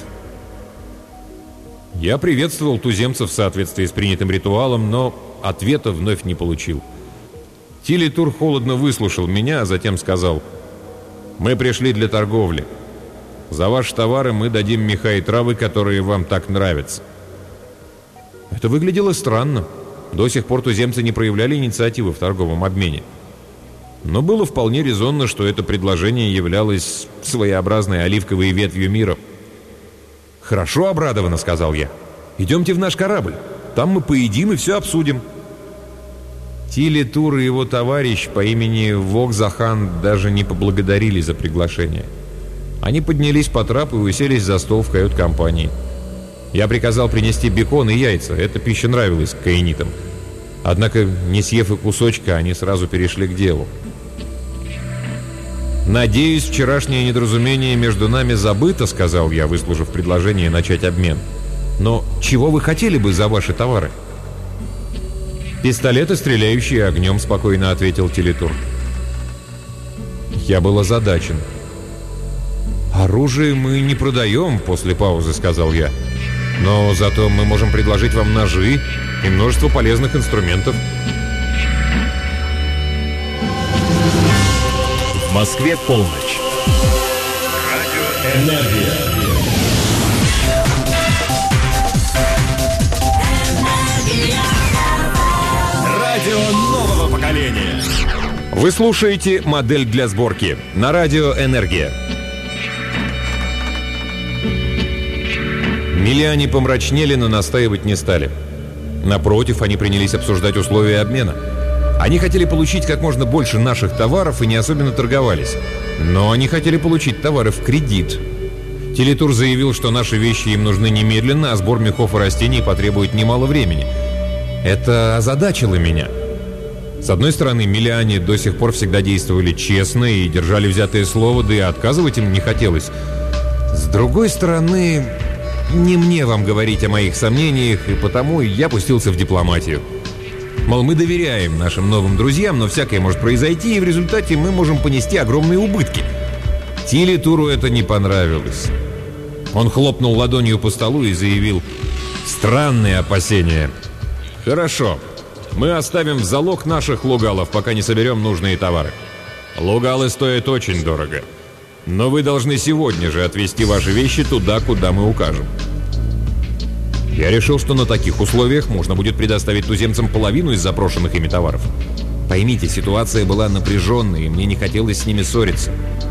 Я приветствовал туземцев в соответствии с принятым ритуалом, но ответа вновь не получил. Телетур холодно выслушал меня, а затем сказал: «Мы пришли для торговли. За ваши товары мы дадим меха и травы, которые вам так нравятся». Это выглядело странно. До сих пор туземцы не проявляли инициативы в торговом обмене. Но было вполне резонно, что это предложение являлось своеобразной оливковой ветвью мира. «Хорошо, обрадованно», — сказал я. «Идемте в наш корабль. Там мы поедим и все обсудим». Телетур и его товарищ по имени Вокзахан даже не поблагодарили за приглашение. Они поднялись по трапу и уселись за стол в кают-компании. Я приказал принести бекон и яйца. Эта пища нравилась каинитам. Однако, не съев и кусочка, они сразу перешли к делу. «Надеюсь, вчерашнее недоразумение между нами забыто», — сказал я, выслушав предложение начать обмен. «Но чего вы хотели бы за ваши товары?» «Пистолеты, стреляющие огнем», — спокойно ответил Телетур. Я был озадачен. «Оружие мы не продаем», — после паузы сказал я. «Но зато мы можем предложить вам ножи и множество полезных инструментов».
В Москве полночь. Энергия. Радио нового поколения.
Вы слушаете «Модель для сборки» на радио «Энергия». Милиане помрачнели, но настаивать не стали. Напротив, они принялись обсуждать условия обмена. Они хотели получить как можно больше наших товаров и не особенно торговались. Но они хотели получить товары в кредит. Телетур заявил, что наши вещи им нужны немедленно, а сбор мехов и растений потребует немало времени. Это озадачило меня. С одной стороны, милиане до сих пор всегда действовали честно и держали взятое слово, да и отказывать им не хотелось. С другой стороны, не мне вам говорить о моих сомнениях, и потому я пустился в дипломатию. Мол, мы доверяем нашим новым друзьям, но всякое может произойти, и в результате мы можем понести огромные убытки. Телетуру это не понравилось. Он хлопнул ладонью по столу и заявил: «Странные опасения. Хорошо, мы оставим в залог наших лугалов, пока не соберем нужные товары. Лугалы стоят очень дорого, но вы должны сегодня же отвезти ваши вещи туда, куда мы укажем». Я решил, что на таких условиях можно будет предоставить туземцам половину из запрошенных ими товаров. Поймите, ситуация была напряженной, и мне не хотелось с ними ссориться.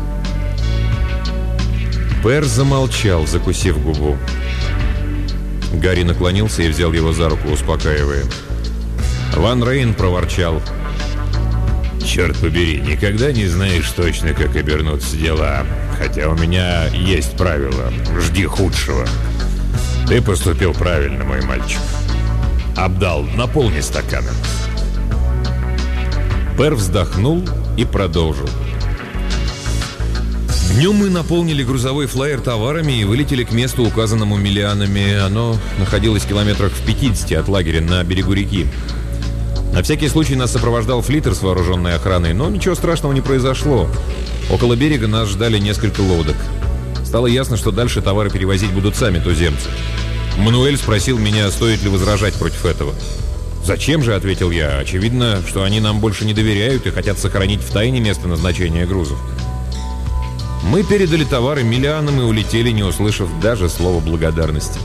Пэр замолчал, закусив губу. Гарри наклонился и взял его за руку, успокаивая. Ван Рейн проворчал: «Черт побери, никогда не знаешь точно, как обернутся дела. Хотя у меня есть правило: жди худшего. Ты поступил правильно, мой мальчик. Абдал, наполни стаканы». Пэр вздохнул и продолжил. Днем мы наполнили грузовой флайер товарами и вылетели к месту, указанному милианами. Оно находилось в километрах в 50 от лагеря на берегу реки. На всякий случай нас сопровождал флиттер с вооруженной охраной, но ничего страшного не произошло. Около берега нас ждали несколько лодок. Стало ясно, что дальше товары перевозить будут сами туземцы. Мануэль спросил меня, стоит ли возражать против этого. «Зачем же?» — ответил я. «Очевидно, что они нам больше не доверяют и хотят сохранить в тайне место назначения грузов». Мы передали товары милианам и улетели, не услышав даже слова благодарности.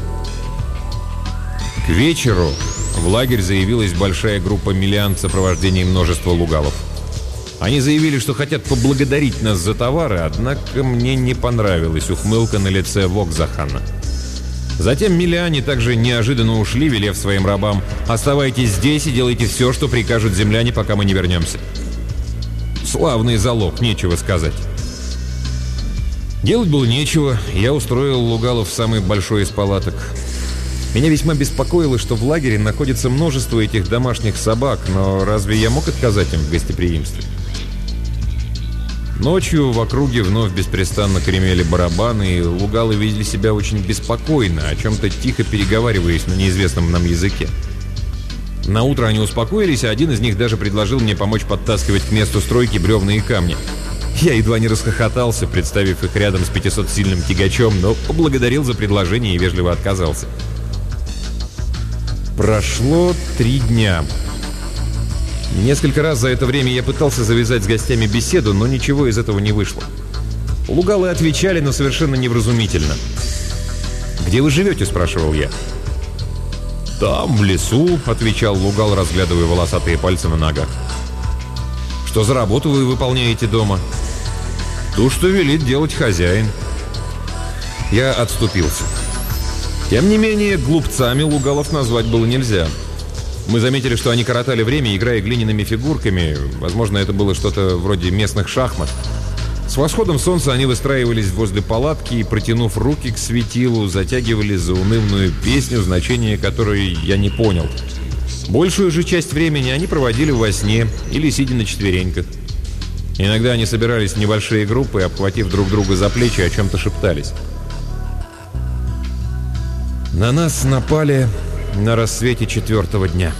К вечеру в лагерь заявилась большая группа милиан в сопровождении множества лугалов. Они заявили, что хотят поблагодарить нас за товары, однако мне не понравилась ухмылка на лице Вокзахана. Затем миляне также неожиданно ушли, велев своим рабам: «Оставайтесь здесь и делайте все, что прикажут земляне, пока мы не вернемся». Славный залог, нечего сказать. Делать было нечего, я устроил Лугалов в самый большой из палаток. Меня весьма беспокоило, что в лагере находится множество этих домашних собак, но разве я мог отказать им в гостеприимстве? Ночью в округе вновь беспрестанно гремели барабаны, и Лугалы вели себя очень беспокойно, о чем-то тихо переговариваясь на неизвестном нам языке. Наутро они успокоились, а один из них даже предложил мне помочь подтаскивать к месту стройки бревна и камни. Я едва не расхохотался, представив их рядом с 500-сильным тягачом, но поблагодарил за предложение и вежливо отказался. Прошло 3 дня. Несколько раз за это время я пытался завязать с гостями беседу, но ничего из этого не вышло. Лугалы отвечали, но совершенно невразумительно. «Где вы живете?» – спрашивал я. «Там, в лесу», – отвечал Лугал, разглядывая волосатые пальцы на ногах. «Что за работу вы выполняете дома?» «То, что велит делать хозяин». Я отступился. Тем не менее, глупцами Лугалов назвать было нельзя. Мы заметили, что они коротали время, играя глиняными фигурками. Возможно, это было что-то вроде местных шахмат. С восходом солнца они выстраивались возле палатки и, протянув руки к светилу, затягивали заунывную песню, значение которой я не понял. Большую же часть времени они проводили во сне или сидя на четвереньках. Иногда они собирались в небольшие группы, обхватив друг друга за плечи, о чем-то шептались. На нас напали на рассвете 4-го дня.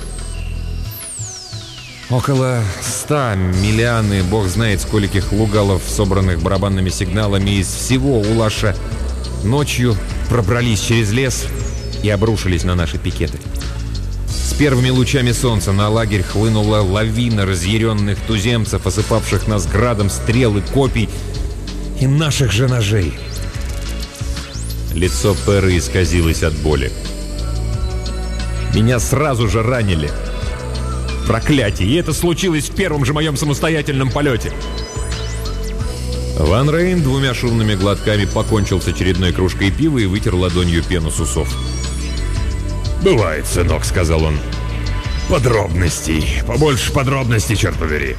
Около 100 миляны, бог знает скольких Лугалов, собранных барабанными сигналами из всего Улаша, ночью пробрались через лес и обрушились на наши пикеты. С первыми лучами солнца на лагерь хлынула лавина разъяренных туземцев, осыпавших нас градом стрел и копий и наших же ножей. Лицо Перы исказилось от боли. Меня сразу же ранили. Проклятие! И это случилось в первом же моем самостоятельном полете. Ван Рейн 2 шумными глотками покончил с очередной кружкой пива и вытер ладонью пену с усов.
«Бывает, сынок», — сказал он. «Подробностей. Побольше подробностей, черт побери».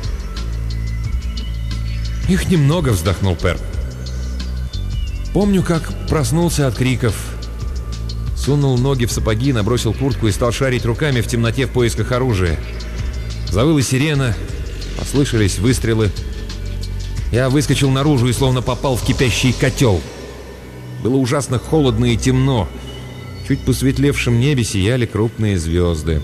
«Их немного», — вздохнул Пер. Помню, как проснулся от криков. Сунул ноги в сапоги, набросил куртку и стал шарить руками в темноте в поисках оружия. Завыла сирена, послышались выстрелы. Я выскочил наружу и словно попал в кипящий котел. Было ужасно холодно и темно. В чуть посветлевшем небе сияли крупные звезды.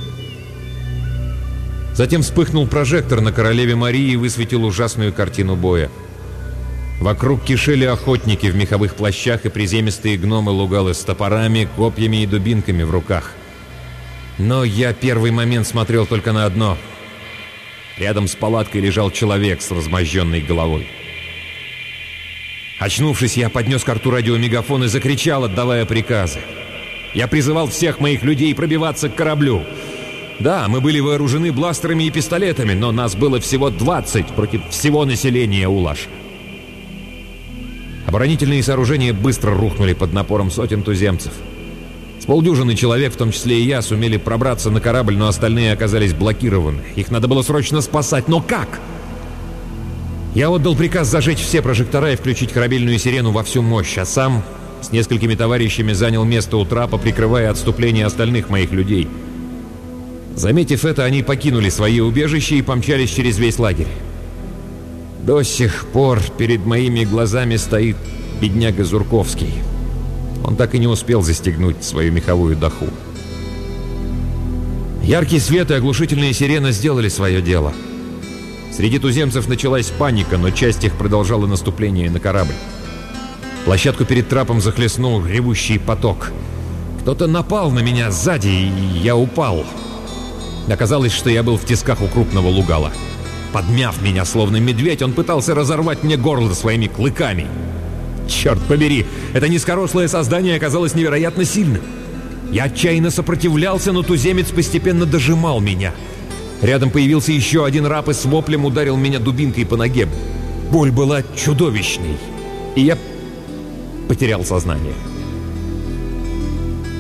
Затем вспыхнул прожектор на Королеве Марии и высветил ужасную картину боя. Вокруг кишели охотники в меховых плащах и приземистые гномы-лугалы с топорами, копьями и дубинками в руках. Но я первый момент смотрел только на одно. Рядом с палаткой лежал человек с размозженной головой. Очнувшись, я поднес к рту радиомегафон и закричал, отдавая приказы. Я призывал всех моих людей пробиваться к кораблю. Да, мы были вооружены бластерами и пистолетами, но нас было всего 20 против всего населения Улаша. Оборонительные сооружения быстро рухнули под напором сотен туземцев. С полдюжины человек, в том числе и я, сумели пробраться на корабль, но остальные оказались блокированы. Их надо было срочно спасать, но как? Я отдал приказ зажечь все прожектора и включить корабельную сирену во всю мощь, а сам с несколькими товарищами занял место у трапа, прикрывая отступление остальных моих людей. Заметив это, они покинули свои убежища и помчались через весь лагерь. До сих пор перед моими глазами стоит бедняга Зурковский. Он так и не успел застегнуть свою меховую даху. Яркий свет и оглушительная сирена сделали свое дело. Среди туземцев началась паника, но часть их продолжала наступление на корабль. Площадку перед трапом захлестнул ревущий поток. Кто-то напал на меня сзади, и я упал. Оказалось, что я был в тисках у крупного лугала. Подмяв меня, словно медведь, он пытался разорвать мне горло своими клыками. Черт побери, это низкорослое создание оказалось невероятно сильным. Я отчаянно сопротивлялся, но туземец постепенно дожимал меня. Рядом появился еще один раб и с воплем ударил меня дубинкой по ноге. Боль была чудовищной, и я потерял сознание.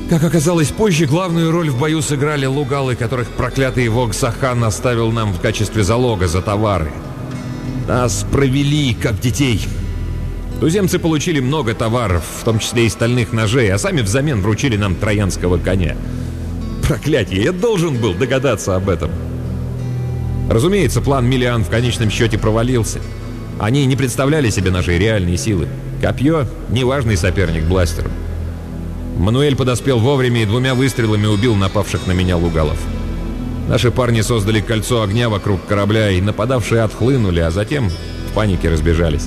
Как оказалось позже, главную роль в бою сыграли лугалы, которых проклятый Вогсахан оставил нам в качестве залога за товары. Нас провели, как детей. Туземцы получили много товаров, в том числе и стальных ножей, а сами взамен вручили нам троянского коня. Проклятье, я должен был догадаться об этом. Разумеется, план Миллиан в конечном счете провалился. Они не представляли себе нашей реальной силы. Копье — неважный соперник бластеру. Мануэль подоспел вовремя и 2 выстрелами убил напавших на меня лугалов. Наши парни создали кольцо огня вокруг корабля, и нападавшие отхлынули, а затем в панике разбежались.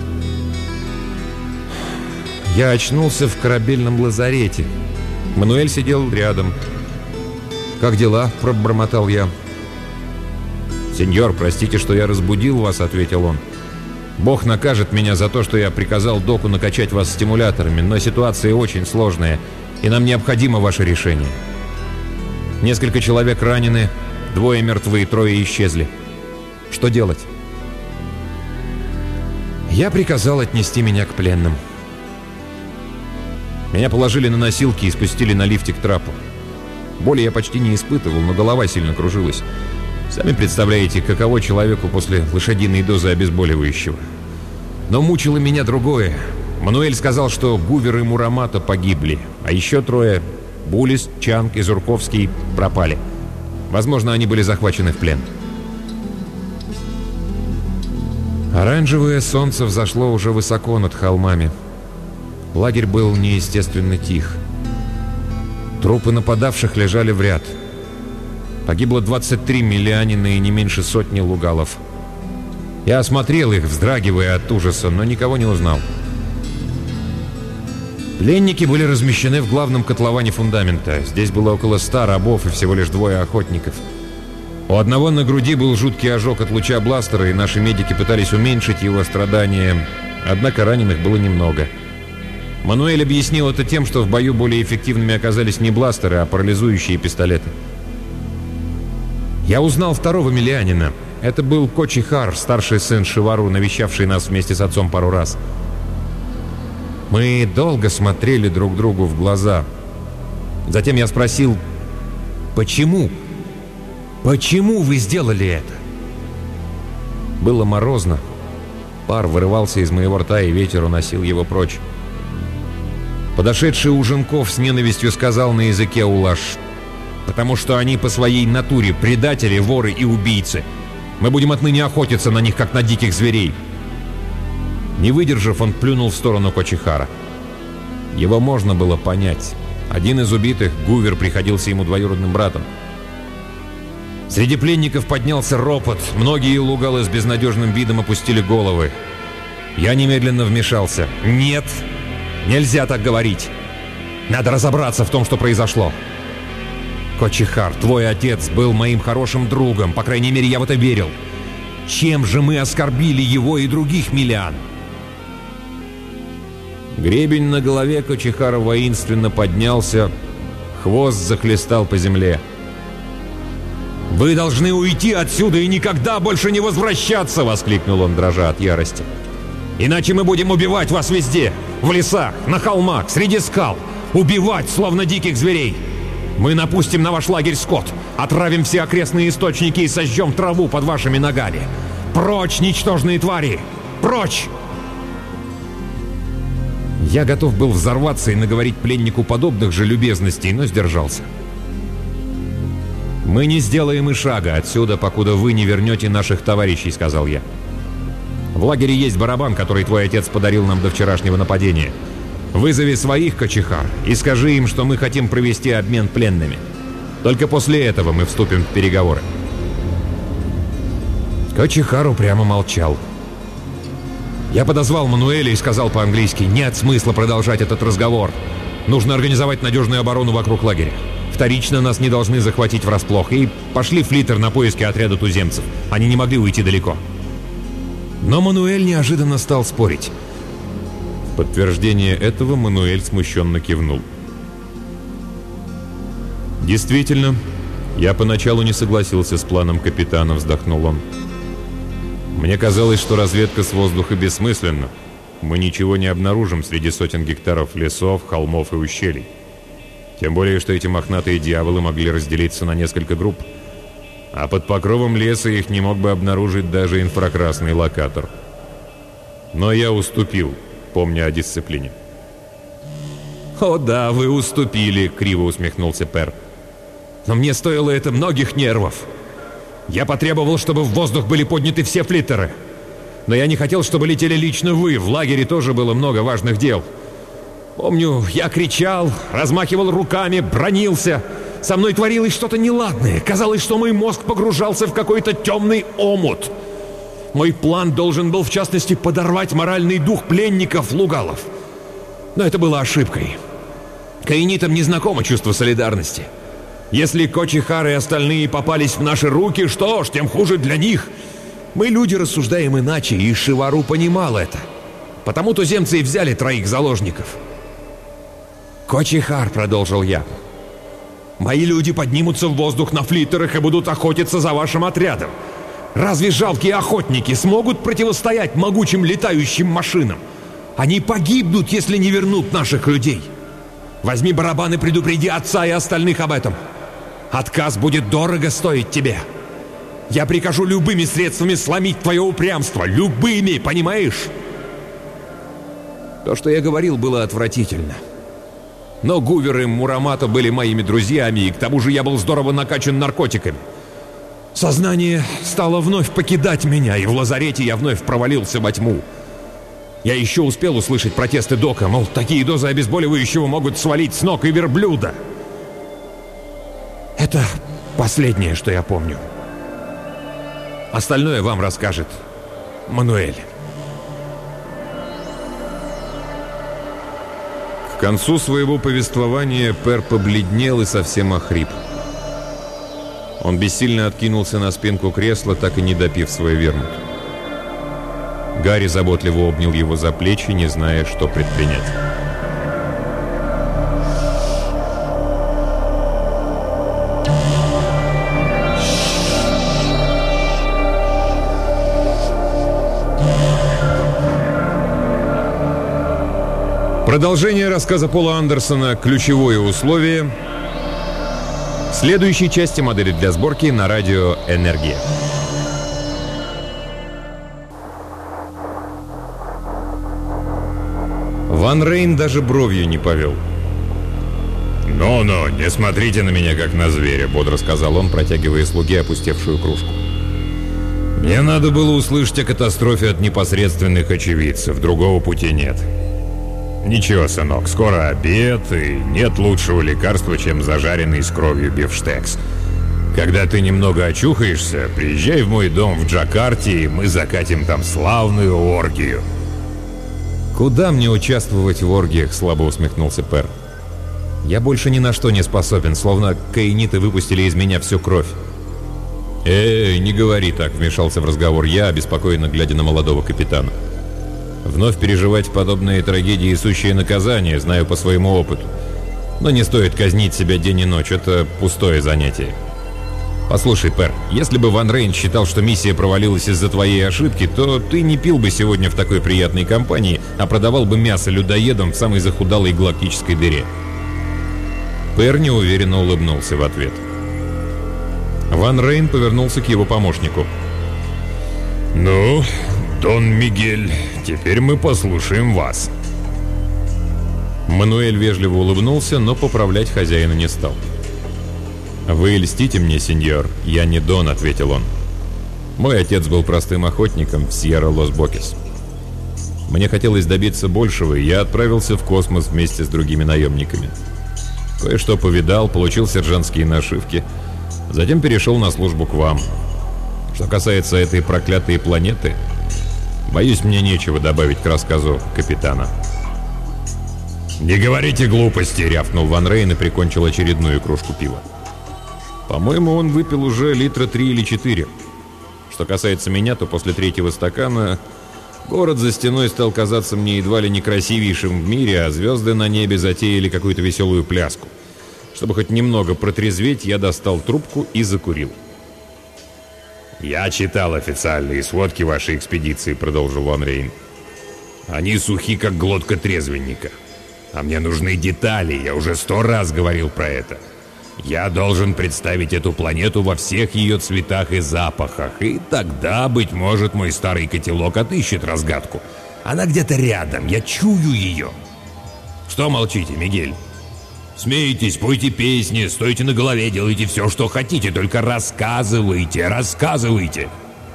Я очнулся в корабельном лазарете. Мануэль сидел рядом. «Как дела?» – пробормотал я. «Сеньор, простите, что я разбудил вас», – ответил он. «Бог накажет меня за то, что я приказал доку накачать вас стимуляторами, но ситуация очень сложная, и нам необходимо ваше решение. Несколько человек ранены, 2 мертвы и 3 исчезли. Что делать?» Я приказал отнести меня к пленным. Меня положили на носилки и спустили на лифте к трапу. Боли я почти не испытывал, но голова сильно кружилась. Сами представляете, каково человеку после лошадиной дозы обезболивающего. Но мучило меня другое. Мануэль сказал, что Гувер и Мурамата погибли, а еще 3 — Булис, Чанг и Зурковский — пропали. Возможно, они были захвачены в плен. Оранжевое солнце взошло уже высоко над холмами. Лагерь был неестественно тих. Трупы нападавших лежали в ряд. Погибло 23 миллианина и не меньше 100 лугалов. Я осмотрел их, вздрагивая от ужаса, но никого не узнал. Пленники были размещены в главном котловане фундамента. Здесь было около 100 рабов и всего лишь 2 охотников. У одного на груди был жуткий ожог от луча бластера, и наши медики пытались уменьшить его страдания, однако раненых было немного. Мануэль объяснил это тем, что в бою более эффективными оказались не бластеры, а парализующие пистолеты. Я узнал 2-го миллианина. Это был Кочихар, старший сын Шивару, навещавший нас вместе с отцом пару раз. Мы долго смотрели друг другу в глаза. Затем я спросил: «Почему? Почему вы сделали это?» Было морозно. Пар вырывался из моего рта, и ветер уносил его прочь. Подошедший Уженков с ненавистью сказал на языке улаш: «Потому что они по своей натуре предатели, воры и убийцы. Мы будем отныне охотиться на них, как на диких зверей». Не выдержав, он плюнул в сторону Кочихара. Его можно было понять. Один из убитых, Гувер, приходился ему двоюродным братом. Среди пленников поднялся ропот. Многие лугалы с безнадежным видом опустили головы. Я немедленно вмешался. «Нет, нельзя так говорить. Надо разобраться в том, что произошло. Кочихар, твой отец был моим хорошим другом. По крайней мере, я в это верил. Чем же мы оскорбили его и других миллиан?» Гребень на голове Кочихара воинственно поднялся. Хвост захлестал по земле. «Вы должны уйти отсюда и никогда больше не возвращаться!» — воскликнул он, дрожа от ярости. «Иначе мы будем убивать вас везде! В лесах, на холмах, среди скал! Убивать, словно диких зверей! Мы напустим на ваш лагерь скот, отравим все окрестные источники и сожжем траву под вашими ногами! Прочь, ничтожные твари! Прочь!» Я готов был взорваться и наговорить пленнику подобных же любезностей, но сдержался. «Мы не сделаем и шага отсюда, покуда вы не вернете наших товарищей», — сказал я. «В лагере есть барабан, который твой отец подарил нам до вчерашнего нападения. Вызови своих, Кочихар, и скажи им, что мы хотим провести обмен пленными. Только после этого мы вступим в переговоры». Кочихар упрямо молчал. Я подозвал Мануэля и сказал по-английски: «Нет смысла продолжать этот разговор. Нужно организовать надежную оборону вокруг лагеря. Вторично нас не должны захватить врасплох». И пошли флиттер на поиски отряда туземцев. Они не могли уйти далеко. Но Мануэль неожиданно стал спорить. В подтверждение этого Мануэль смущенно кивнул. «Действительно, я поначалу не согласился с планом капитана», — вздохнул он. «Мне казалось, что разведка с воздуха бессмысленна. Мы ничего не обнаружим среди сотен гектаров лесов, холмов и ущелий. Тем более, что эти мохнатые дьяволы могли разделиться на несколько групп. А под покровом леса их не мог бы обнаружить даже инфракрасный локатор. Но я уступил, помня о дисциплине. «О да, вы уступили», — криво усмехнулся Пер. «Но мне стоило это многих нервов. Я потребовал, чтобы в воздух были подняты все флиттеры. Но я не хотел, чтобы летели лично вы. В лагере тоже было много важных дел. Помню, я кричал, размахивал руками, бранился. Со мной творилось что-то неладное. Казалось, что мой мозг погружался в какой-то темный омут. Мой план должен был, в частности, подорвать моральный дух пленников Лугалов. Но это было ошибкой. Каинитам не знакомо чувство солидарности. Если Кочихар и остальные попались в наши руки, что ж, тем хуже для них. Мы, люди, рассуждаем иначе, и Шивару понимал это. Потому туземцы и взяли 3 заложников. «Кочихар», — продолжил я, — «мои люди поднимутся в воздух на флиттерах и будут охотиться за вашим отрядом. Разве жалкие охотники смогут противостоять могучим летающим машинам? Они погибнут, если не вернут наших людей. Возьми барабан и предупреди отца и остальных об этом. Отказ будет дорого стоить тебе. Я прикажу любыми средствами сломить твое упрямство. Любыми, понимаешь?» То, что я говорил, было отвратительно. Но Гувер и Мурамато были моими друзьями, и к тому же я был здорово накачан наркотиками. Сознание стало вновь покидать меня, и в лазарете я вновь провалился во тьму. Я еще успел услышать протесты Дока, мол, такие дозы обезболивающего могут свалить с ног и верблюда. Это последнее, что я помню. Остальное вам расскажет Мануэль. К концу своего повествования Пер побледнел и совсем охрип. Он бессильно откинулся на спинку кресла, так и не допив свой вермут. Гарри заботливо обнял его за плечи, не зная, что предпринять. Продолжение рассказа Пола Андерсона «Ключевое условие» в следующей части «Модели для сборки» на радио «Энергия». Ван Рейн даже бровью не повел.
«Ну-ну, не смотрите на меня, как на зверя», — бодро сказал он, протягивая слуге опустевшую кружку. «Мне надо было услышать о катастрофе от непосредственных очевидцев, другого пути нет. Ничего, сынок, скоро обед, и нет лучшего лекарства, чем зажаренный с кровью бифштекс. Когда ты немного очухаешься, приезжай в мой дом в Джакарте, и мы закатим там славную оргию».
«Куда мне участвовать в оргиях?» — слабо усмехнулся Пер. «Я больше ни на что не способен, словно каиниты выпустили из меня всю кровь». «Эй, не говори так», — вмешался в разговор я, обеспокоенно глядя на молодого капитана. «Вновь переживать подобные трагедии — сущее наказание, знаю по своему опыту. Но не стоит казнить себя день и ночь, это пустое занятие. Послушай, Пер, если бы Ван Рейн считал, что миссия провалилась из-за твоей ошибки, то ты не пил бы сегодня в такой приятной компании, а продавал бы мясо людоедам в самой захудалой галактической дыре». Пер неуверенно улыбнулся в ответ. Ван Рейн повернулся к его помощнику.
«Ну, Дон Мигель, теперь мы послушаем вас».
Мануэль вежливо улыбнулся, но поправлять хозяина не стал. «Вы льстите мне, сеньор, я не Дон», — ответил он. «Мой отец был простым охотником в Сьерра-Лос-Бокес. Мне хотелось добиться большего, и я отправился в космос вместе с другими наемниками. Кое-что повидал, получил сержантские нашивки, затем перешел на службу к вам. Что касается этой проклятой планеты, боюсь, мне нечего добавить к рассказу капитана».
«Не говорите глупости», —
рявкнул Ван Рейн и прикончил очередную кружку пива. «По-моему, он выпил уже литра 3 или 4. Что касается меня, то после 3-го стакана город за стеной стал казаться мне едва ли не красивейшим в мире, а звезды на небе затеяли какую-то веселую пляску. Чтобы хоть немного протрезветь, я достал трубку и закурил».
«Я читал официальные сводки вашей экспедиции», — продолжил Ван Рейн. «Они сухи, как глотка трезвенника. А мне нужны детали, я уже 100 раз говорил про это. Я должен представить эту планету во всех ее цветах и запахах, и тогда, быть может, мой старый котелок отыщет разгадку. Она где-то рядом, я чую ее. Что молчите, Мигель? Смейтесь, пойте песни, стойте на голове, делайте все, что хотите, только рассказывайте, рассказывайте.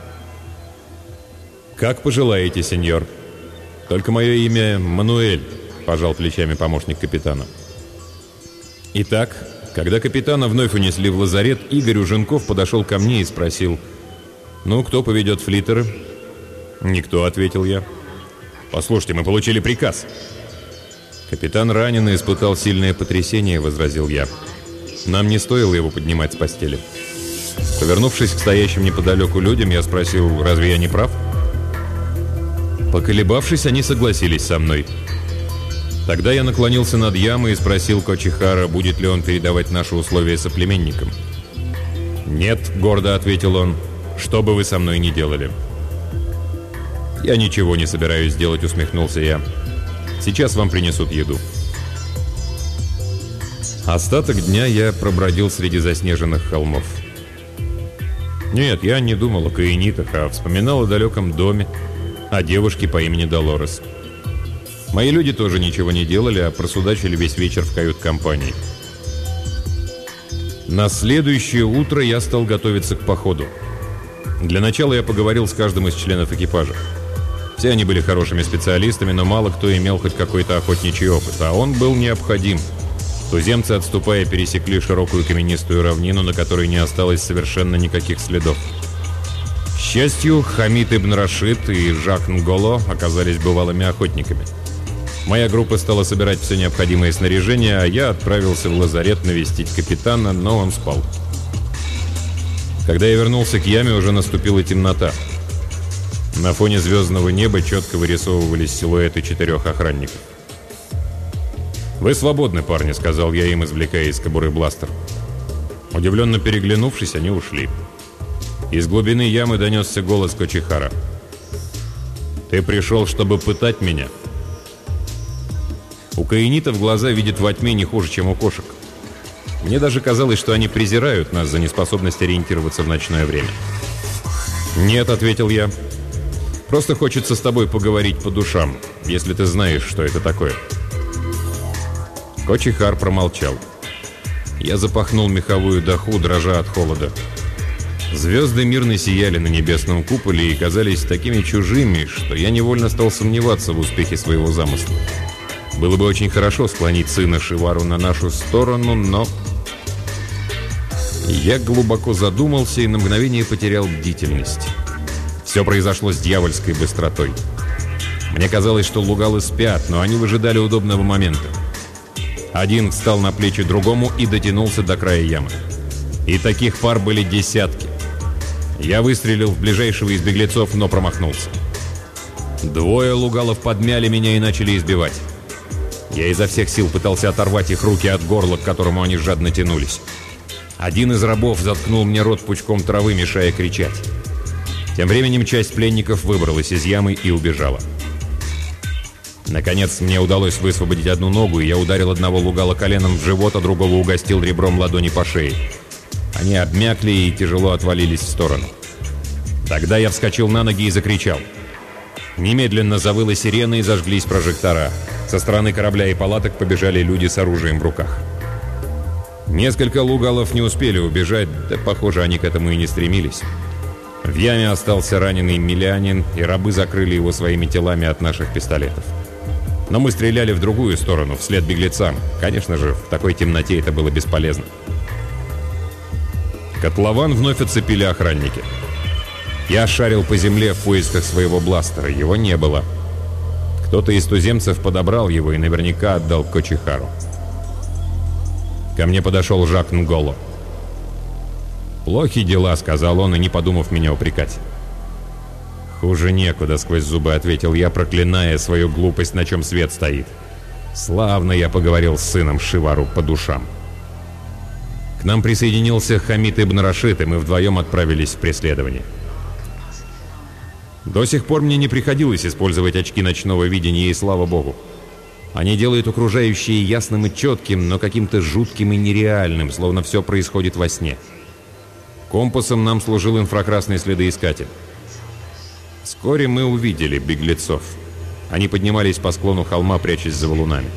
«Как пожелаете, сеньор. Только мое имя Мануэль», — пожал плечами помощник капитана. Итак, когда капитана вновь унесли в лазарет, Игорь Уженков подошел ко мне и спросил: «Ну, кто поведет флиттеры?» «Никто», — ответил я. «Послушайте, мы получили приказ». «Капитан ранен и испытал сильное потрясение», — возразил я. «Нам не стоило его поднимать с постели». Повернувшись к стоящим неподалеку людям, я спросил: «Разве я не прав?» Поколебавшись, они согласились со мной. Тогда я наклонился над ямой и спросил Кочихара, будет ли он передавать наши условия соплеменникам. «Нет», — гордо ответил он, — «что бы вы со мной ни делали». «Я ничего не собираюсь делать», — усмехнулся я. «Сейчас вам принесут еду». Остаток дня я пробродил среди заснеженных холмов. Нет, я не думал о каенитах, а вспоминал о далеком доме, о девушке по имени Долорес. Мои люди тоже ничего не делали, а просудачили весь вечер в кают-компании. На следующее утро я стал готовиться к походу. Для начала я поговорил с каждым из членов экипажа. Все они были хорошими специалистами, но мало кто имел хоть какой-то охотничий опыт, а он был необходим. Туземцы, отступая, пересекли широкую каменистую равнину, на которой не осталось совершенно никаких следов. К счастью, Хамид ибн Рашид и Жак Нголо оказались бывалыми охотниками. Моя группа стала собирать все необходимое снаряжение, а я отправился в лазарет навестить капитана, но он спал. Когда я вернулся к яме, уже наступила темнота. На фоне звездного неба четко вырисовывались силуэты 4 охранников. «Вы свободны, парни», — сказал я им, извлекая из кобуры бластер. Удивленно переглянувшись, они ушли. Из глубины ямы донесся голос Кочихара. «Ты пришел, чтобы пытать меня?» У каенитов глаза видят во тьме не хуже, чем у кошек. Мне даже казалось, что они презирают нас за неспособность ориентироваться в ночное время. «Нет», — ответил я. «Просто хочется с тобой поговорить по душам, если ты знаешь, что это такое». Кочихар промолчал. Я запахнул меховую даху, дрожа от холода. Звезды мирно сияли на небесном куполе и казались такими чужими, что я невольно стал сомневаться в успехе своего замысла. Было бы очень хорошо склонить сына Шивару на нашу сторону, но... Я глубоко задумался и на мгновение потерял бдительность. Все произошло с дьявольской быстротой. Мне казалось, что лугалы спят, но они выжидали удобного момента. Один встал на плечи другому и дотянулся до края ямы. И таких пар были десятки. Я выстрелил в ближайшего из беглецов, но промахнулся. 2 лугалов подмяли меня и начали избивать. Я изо всех сил пытался оторвать их руки от горла, к которому они жадно тянулись. Один из рабов заткнул мне рот пучком травы, мешая кричать. Тем временем часть пленников выбралась из ямы и убежала. Наконец, мне удалось высвободить одну ногу, и я ударил одного лугала коленом в живот, а другого угостил ребром ладони по шее. Они обмякли и тяжело отвалились в сторону. Тогда я вскочил на ноги и закричал. Немедленно завыла сирена и зажглись прожектора. Со стороны корабля и палаток побежали люди с оружием в руках. Несколько лугалов не успели убежать, да, похоже, они к этому и не стремились. В яме остался раненый милянин, и рабы закрыли его своими телами от наших пистолетов. Но мы стреляли в другую сторону, вслед беглецам. Конечно же, в такой темноте это было бесполезно. Котлован вновь оцепили охранники. Я шарил по земле в поисках своего бластера. Его не было. Кто-то из туземцев подобрал его и наверняка отдал Кочихару. Ко мне подошел Жак Нголо. «Плохи дела», — сказал он, и не подумав меня упрекать. «Хуже некуда», — сквозь зубы ответил я, проклиная свою глупость, на чем свет стоит. Славно я поговорил с сыном Шивару по душам. К нам присоединился Хамид ибн Рашид, и мы вдвоем отправились в преследование. До сих пор мне не приходилось использовать очки ночного видения, и слава богу. Они делают окружающее ясным и четким, но каким-то жутким и нереальным, словно все происходит во сне. Компасом нам служил инфракрасный следоискатель. Вскоре мы увидели беглецов. Они поднимались по склону холма, прячась за валунами.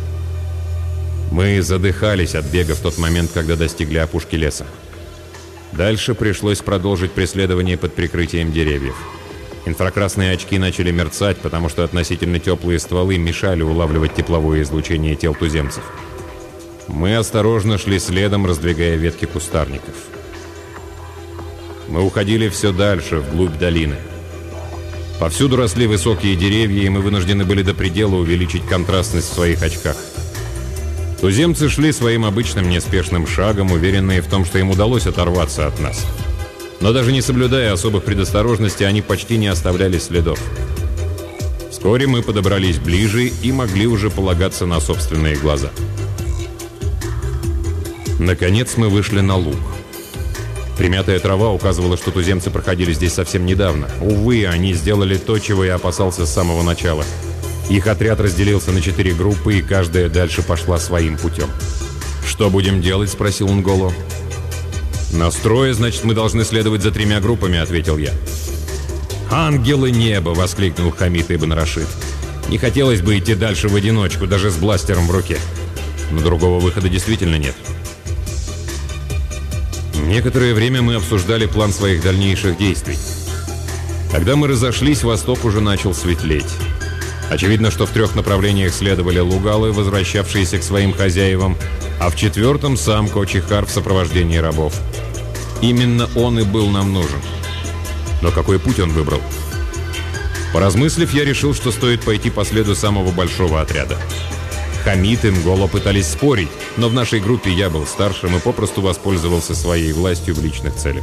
Мы задыхались от бега в тот момент, когда достигли опушки леса. Дальше пришлось продолжить преследование под прикрытием деревьев. Инфракрасные очки начали мерцать, потому что относительно теплые стволы мешали улавливать тепловое излучение тел туземцев. Мы осторожно шли следом, раздвигая ветки кустарников. Мы уходили все дальше, вглубь долины. Повсюду росли высокие деревья, и мы вынуждены были до предела увеличить контрастность в своих очках. Туземцы шли своим обычным неспешным шагом, уверенные в том, что им удалось оторваться от нас. Но даже не соблюдая особых предосторожностей, они почти не оставляли следов. Вскоре мы подобрались ближе и могли уже полагаться на собственные глаза. Наконец мы вышли на луг. Примятая трава указывала, что туземцы проходили здесь совсем недавно. Увы, они сделали то, чего я опасался с самого начала. Их отряд разделился на 4 группы, и каждая дальше пошла своим путем. «Что будем делать?» — спросил Нголо. «Настрое, значит, мы должны следовать за 3 группами», — ответил я. «Ангелы неба!» — воскликнул Хамид ибн Рашид. «Не хотелось бы идти дальше в одиночку, даже с бластером в руке. Но другого выхода действительно нет». Некоторое время мы обсуждали план своих дальнейших действий. Когда мы разошлись, восток уже начал светлеть. Очевидно, что в 3 направлениях следовали лугалы, возвращавшиеся к своим хозяевам, а в 4 сам Кочихар в сопровождении рабов. Именно он и был нам нужен. Но какой путь он выбрал? Поразмыслив, я решил, что стоит пойти по следу самого большого отряда. Хамид и Нголо пытались спорить, но в нашей группе я был старшим и попросту воспользовался своей властью в личных целях.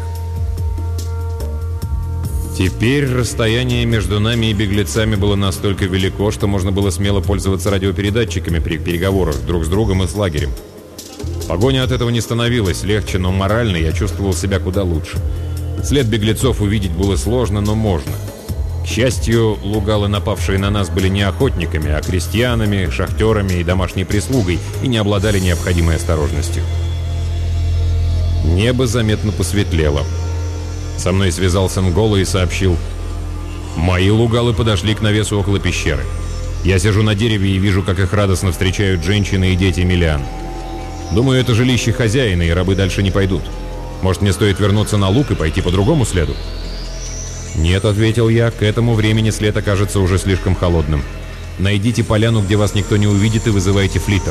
Теперь расстояние между нами и беглецами было настолько велико, что можно было смело пользоваться радиопередатчиками при переговорах друг с другом и с лагерем. Погоня от этого не становилась легче, но морально я чувствовал себя куда лучше. След беглецов увидеть было сложно, но можно. К счастью, лугалы, напавшие на нас, были не охотниками, а крестьянами, шахтерами и домашней прислугой и не обладали необходимой осторожностью. Небо заметно посветлело. Со мной связался Нголо и сообщил: «Мои лугалы подошли к навесу около пещеры. Я сижу на дереве и вижу, как их радостно встречают женщины и дети Миллиан. Думаю, это жилище хозяина, и рабы дальше не пойдут. Может, мне стоит вернуться на луг и пойти по другому следу?» «Нет», — ответил я, — «к этому времени след окажется уже слишком холодным. Найдите поляну, где вас никто не увидит, и вызывайте флиттер».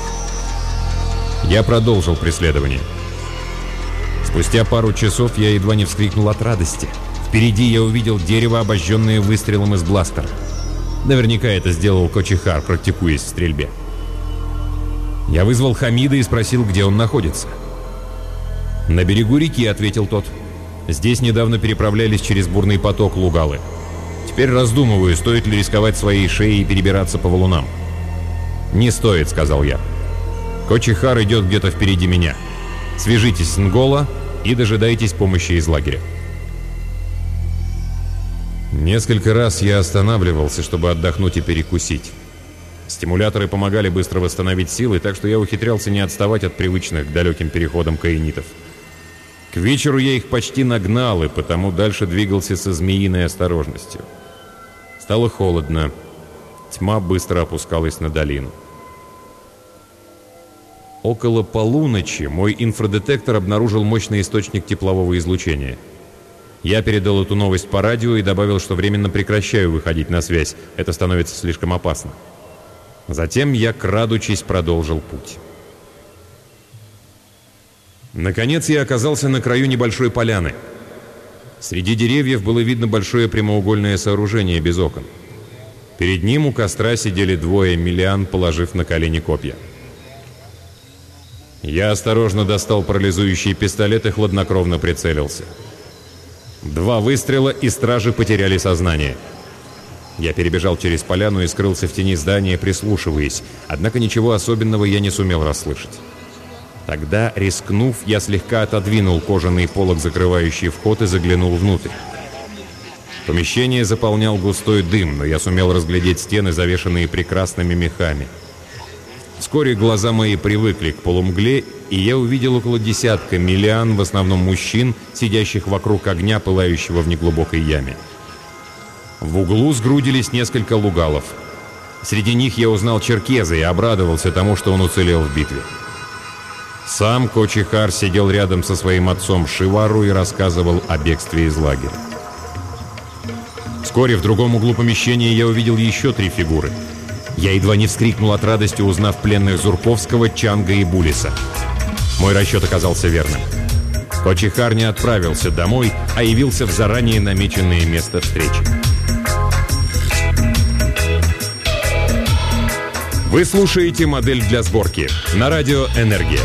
Я продолжил преследование. Спустя пару часов я едва не вскрикнул от радости. Впереди я увидел дерево, обожженное выстрелом из бластера. Наверняка это сделал Кочихар, практикуясь в стрельбе. Я вызвал Хамида и спросил, где он находится. «На берегу реки», — ответил тот. «Здесь недавно переправлялись через бурный поток лугалы. Теперь раздумываю, стоит ли рисковать своей шеей и перебираться по валунам». «Не стоит», — сказал я. «Кочихар идет где-то впереди меня. Свяжитесь с Нголо и дожидайтесь помощи из лагеря». Несколько раз я останавливался, чтобы отдохнуть и перекусить. Стимуляторы помогали быстро восстановить силы, так что я ухитрялся не отставать от привычных к далеким переходам каинитов. К вечеру я их почти нагнал, и потому дальше двигался со змеиной осторожностью. Стало холодно. Тьма быстро опускалась на долину. Около полуночи мой инфрадетектор обнаружил мощный источник теплового излучения. Я передал эту новость по радио и добавил, что временно прекращаю выходить на связь. Это становится слишком опасно. Затем я, крадучись, продолжил путь. Наконец я оказался на краю небольшой поляны. Среди деревьев было видно большое прямоугольное сооружение без окон. Перед ним у костра сидели 2 Миллиан, положив на колени копья. Я осторожно достал парализующий пистолет и хладнокровно прицелился. 2 выстрела, и стражи потеряли сознание. Я перебежал через поляну и скрылся в тени здания, прислушиваясь. Однако ничего особенного я не сумел расслышать. Тогда, рискнув, я слегка отодвинул кожаный полог, закрывающий вход, и заглянул внутрь. Помещение заполнял густой дым, но я сумел разглядеть стены, завешанные прекрасными мехами. Вскоре глаза мои привыкли к полумгле, и я увидел около десятка миллиан, в основном мужчин, сидящих вокруг огня, пылающего в неглубокой яме. В углу сгрудились несколько лугалов. Среди них я узнал черкеза и обрадовался тому, что он уцелел в битве. Сам Кочихар сидел рядом со своим отцом Шивару и рассказывал о бегстве из лагеря. Вскоре в другом углу помещения я увидел еще 3 фигуры. Я едва не вскрикнул от радости, узнав пленных Зурковского, Чанга и Булиса. Мой расчет оказался верным. Кочихар не отправился домой, а явился в заранее намеченное место встречи. Вы слушаете «Модель для сборки» на радио «Энергия».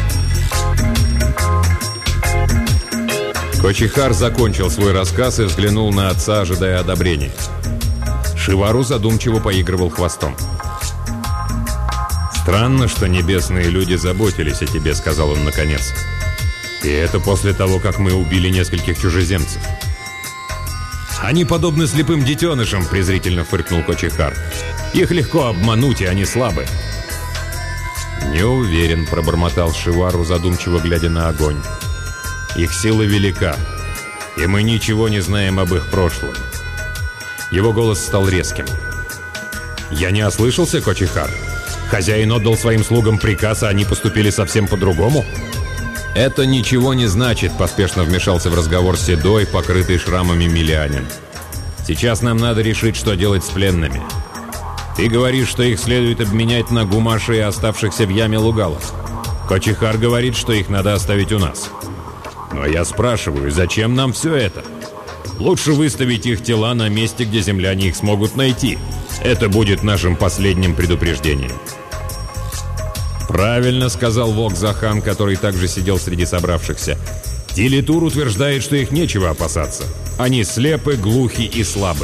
Кочихар закончил свой рассказ и взглянул на отца, ожидая одобрения. Шивару задумчиво поигрывал хвостом. «Странно, что небесные люди заботились о тебе», — сказал он наконец. «И это после того, как мы убили нескольких чужеземцев». «Они подобны слепым детенышам», — презрительно фыркнул Кочихар. «Их легко обмануть, и они слабы». «Не уверен», — пробормотал Шивару, задумчиво глядя на огонь. «Их сила велика, и мы ничего не знаем об их прошлом». Его голос стал резким. «Я не ослышался, Кочихар? Хозяин отдал своим слугам приказ, а они поступили совсем по-другому?» «Это ничего не значит», — поспешно вмешался в разговор седой, покрытый шрамами миллианин. «Сейчас нам надо решить, что делать с пленными. Ты говоришь, что их следует обменять на гумаши и оставшихся в яме лугалов. Кочихар говорит, что их надо оставить у нас. Но я спрашиваю, зачем нам все это? Лучше выставить их тела на месте, где земляне их смогут найти. Это будет нашим последним предупреждением». «Правильно», — сказал Вок-Захан, который также сидел среди собравшихся. «Дилитур утверждает, что их нечего опасаться. Они слепы, глухи и слабы».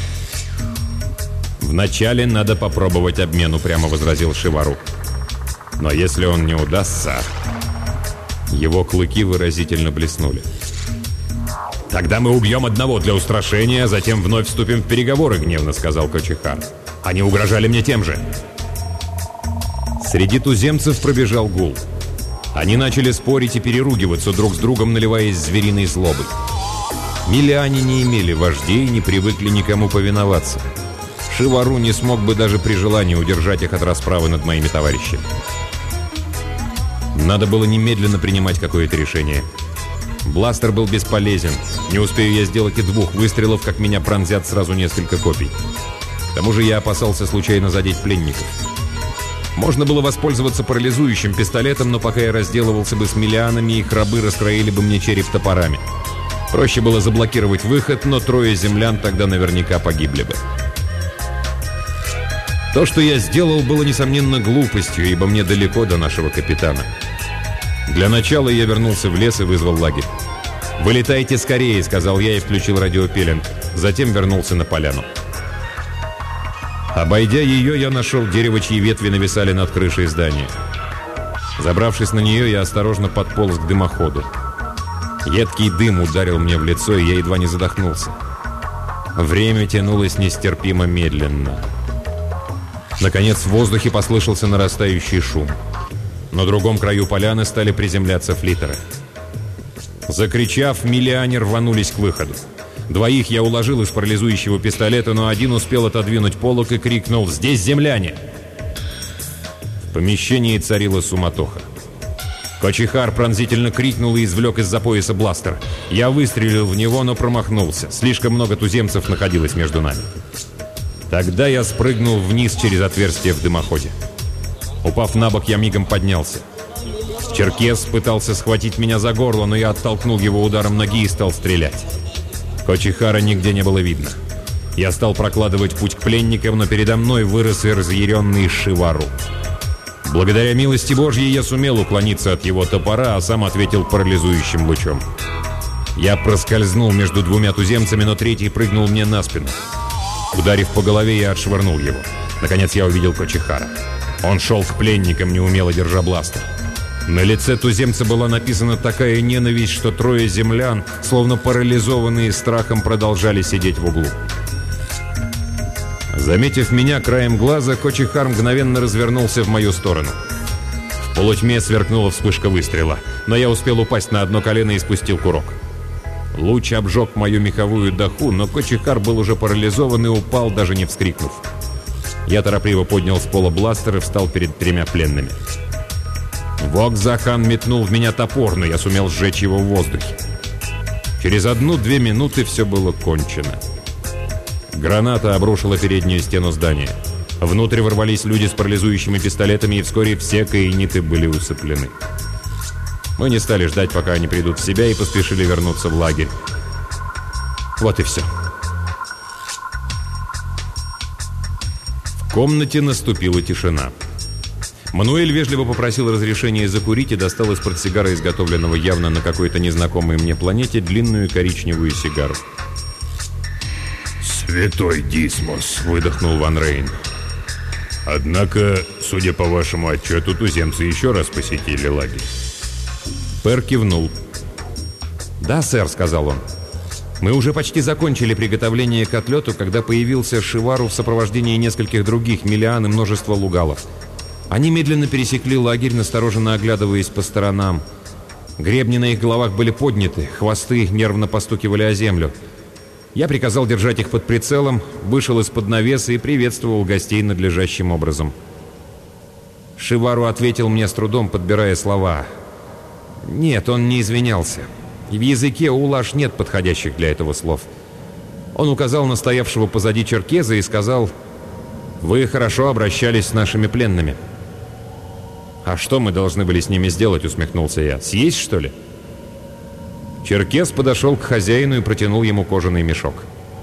«Вначале надо попробовать обмен», — упрямо возразил Шивару. «Но если он не удастся...» Его клыки выразительно блеснули. «Тогда мы убьем одного для устрашения, а затем вновь вступим в переговоры», — гневно сказал Кочихар. «Они угрожали мне тем же». Среди туземцев пробежал гул. Они начали спорить и переругиваться друг с другом, наливаясь звериной злобой. Миллиане не имели вождей и не привыкли никому повиноваться. Шивару не смог бы даже при желании удержать их от расправы над моими товарищами. Надо было немедленно принимать какое-то решение. Бластер был бесполезен. Не успею я сделать и 2 выстрелов, как меня пронзят сразу несколько копий. К тому же я опасался случайно задеть пленников. Можно было воспользоваться парализующим пистолетом, но пока я разделывался бы с миллианами, их рабы раскроили бы мне череп топорами. Проще было заблокировать выход, но 3 землян тогда наверняка погибли бы. То, что я сделал, было, несомненно, глупостью, ибо мне далеко до нашего капитана. Для начала я вернулся в лес и вызвал лагерь. «Вылетайте скорее», — сказал я и включил радиопеленг. Затем вернулся на поляну. Обойдя ее, я нашел дерево, чьи ветви нависали над крышей здания. Забравшись на нее, я осторожно подполз к дымоходу. Едкий дым ударил мне в лицо, и я едва не задохнулся. Время тянулось нестерпимо медленно. Наконец в воздухе послышался нарастающий шум. На другом краю поляны стали приземляться флиттеры. Закричав, миллиане рванулись к выходу. 2 я уложил из парализующего пистолета, но один успел отодвинуть полог и крикнул: «Здесь земляне!». В помещении царила суматоха. Кочихар пронзительно крикнул и извлек из-за пояса бластер. Я выстрелил в него, но промахнулся. Слишком много туземцев находилось между нами. Тогда я спрыгнул вниз через отверстие в дымоходе. Упав на бок, я мигом поднялся. Черкес пытался схватить меня за горло, но я оттолкнул его ударом ноги и стал стрелять. Кочихара нигде не было видно. Я стал прокладывать путь к пленникам, но передо мной вырос разъяренный Шивару. Благодаря милости Божьей я сумел уклониться от его топора, а сам ответил парализующим лучом. Я проскользнул между 2 туземцами, но 3 прыгнул мне на спину. Ударив по голове, я отшвырнул его. Наконец я увидел Кочихара. Он шел к пленникам, неумело держа бластер. На лице туземца была написана такая ненависть, что трое землян, словно парализованные страхом, продолжали сидеть в углу. Заметив меня краем глаза, Кочихар мгновенно развернулся в мою сторону. В полутьме сверкнула вспышка выстрела, но я успел упасть на одно колено и спустил курок. Луч обжег мою меховую даху, но Кочихар был уже парализован и упал, даже не вскрикнув. Я торопливо поднял с пола бластер и встал перед тремя пленными. Вокзахан метнул в меня топор, но я сумел сжечь его в воздухе. Через 1-2 минуты все было кончено. Граната обрушила переднюю стену здания. Внутрь ворвались люди с парализующими пистолетами, и вскоре все каиниты были усыплены. Мы не стали ждать, пока они придут в себя, и поспешили вернуться в лагерь. Вот и все. В комнате наступила тишина. Мануэль вежливо попросил разрешения закурить и достал из портсигара, изготовленного явно на какой-то незнакомой мне планете, длинную коричневую сигару.
«Святой Дисмос!» —
выдохнул Ван Рейн.
«Однако, судя по вашему отчету, туземцы еще раз посетили лагерь».
Пэр кивнул. «Да, сэр», — сказал он. «Мы уже почти закончили приготовление к отлету, когда появился Шивару в сопровождении нескольких других Миллиан и множества лугалов. Они медленно пересекли лагерь, настороженно оглядываясь по сторонам. Гребни на их головах были подняты, хвосты нервно постукивали о землю. Я приказал держать их под прицелом, вышел из-под навеса и приветствовал гостей надлежащим образом. Шивару ответил мне с трудом, подбирая слова. Нет, он не извинялся. В языке улаш нет подходящих для этого слов. Он указал на стоявшего позади черкеза и сказал: «Вы хорошо обращались с нашими пленными». «А что мы должны были с ними сделать?» — усмехнулся я. «Съесть, что ли?» Черкес подошел к хозяину и протянул ему кожаный мешок.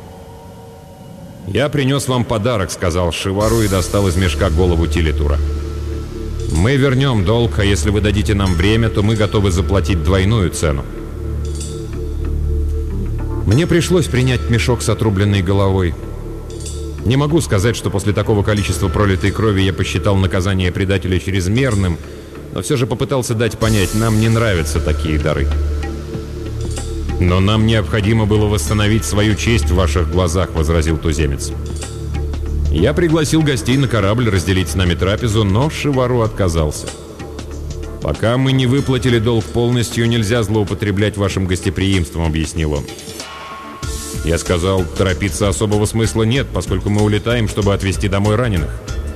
«Я принес вам подарок», — сказал Шивару и достал из мешка голову Тилитура. «Мы вернем долг, а если вы дадите нам время, то мы готовы заплатить двойную цену». Мне пришлось принять мешок с отрубленной головой. Не могу сказать, что после такого количества пролитой крови я посчитал наказание предателя чрезмерным, но все же попытался дать понять, нам не нравятся такие дары. «Но нам необходимо было восстановить свою честь в ваших глазах», — возразил туземец. Я пригласил гостей на корабль разделить с нами трапезу, но Шивару отказался. «Пока мы не выплатили долг полностью, нельзя злоупотреблять вашим гостеприимством», — объяснил он. Я сказал, торопиться особого смысла нет, поскольку мы улетаем, чтобы отвезти домой раненых.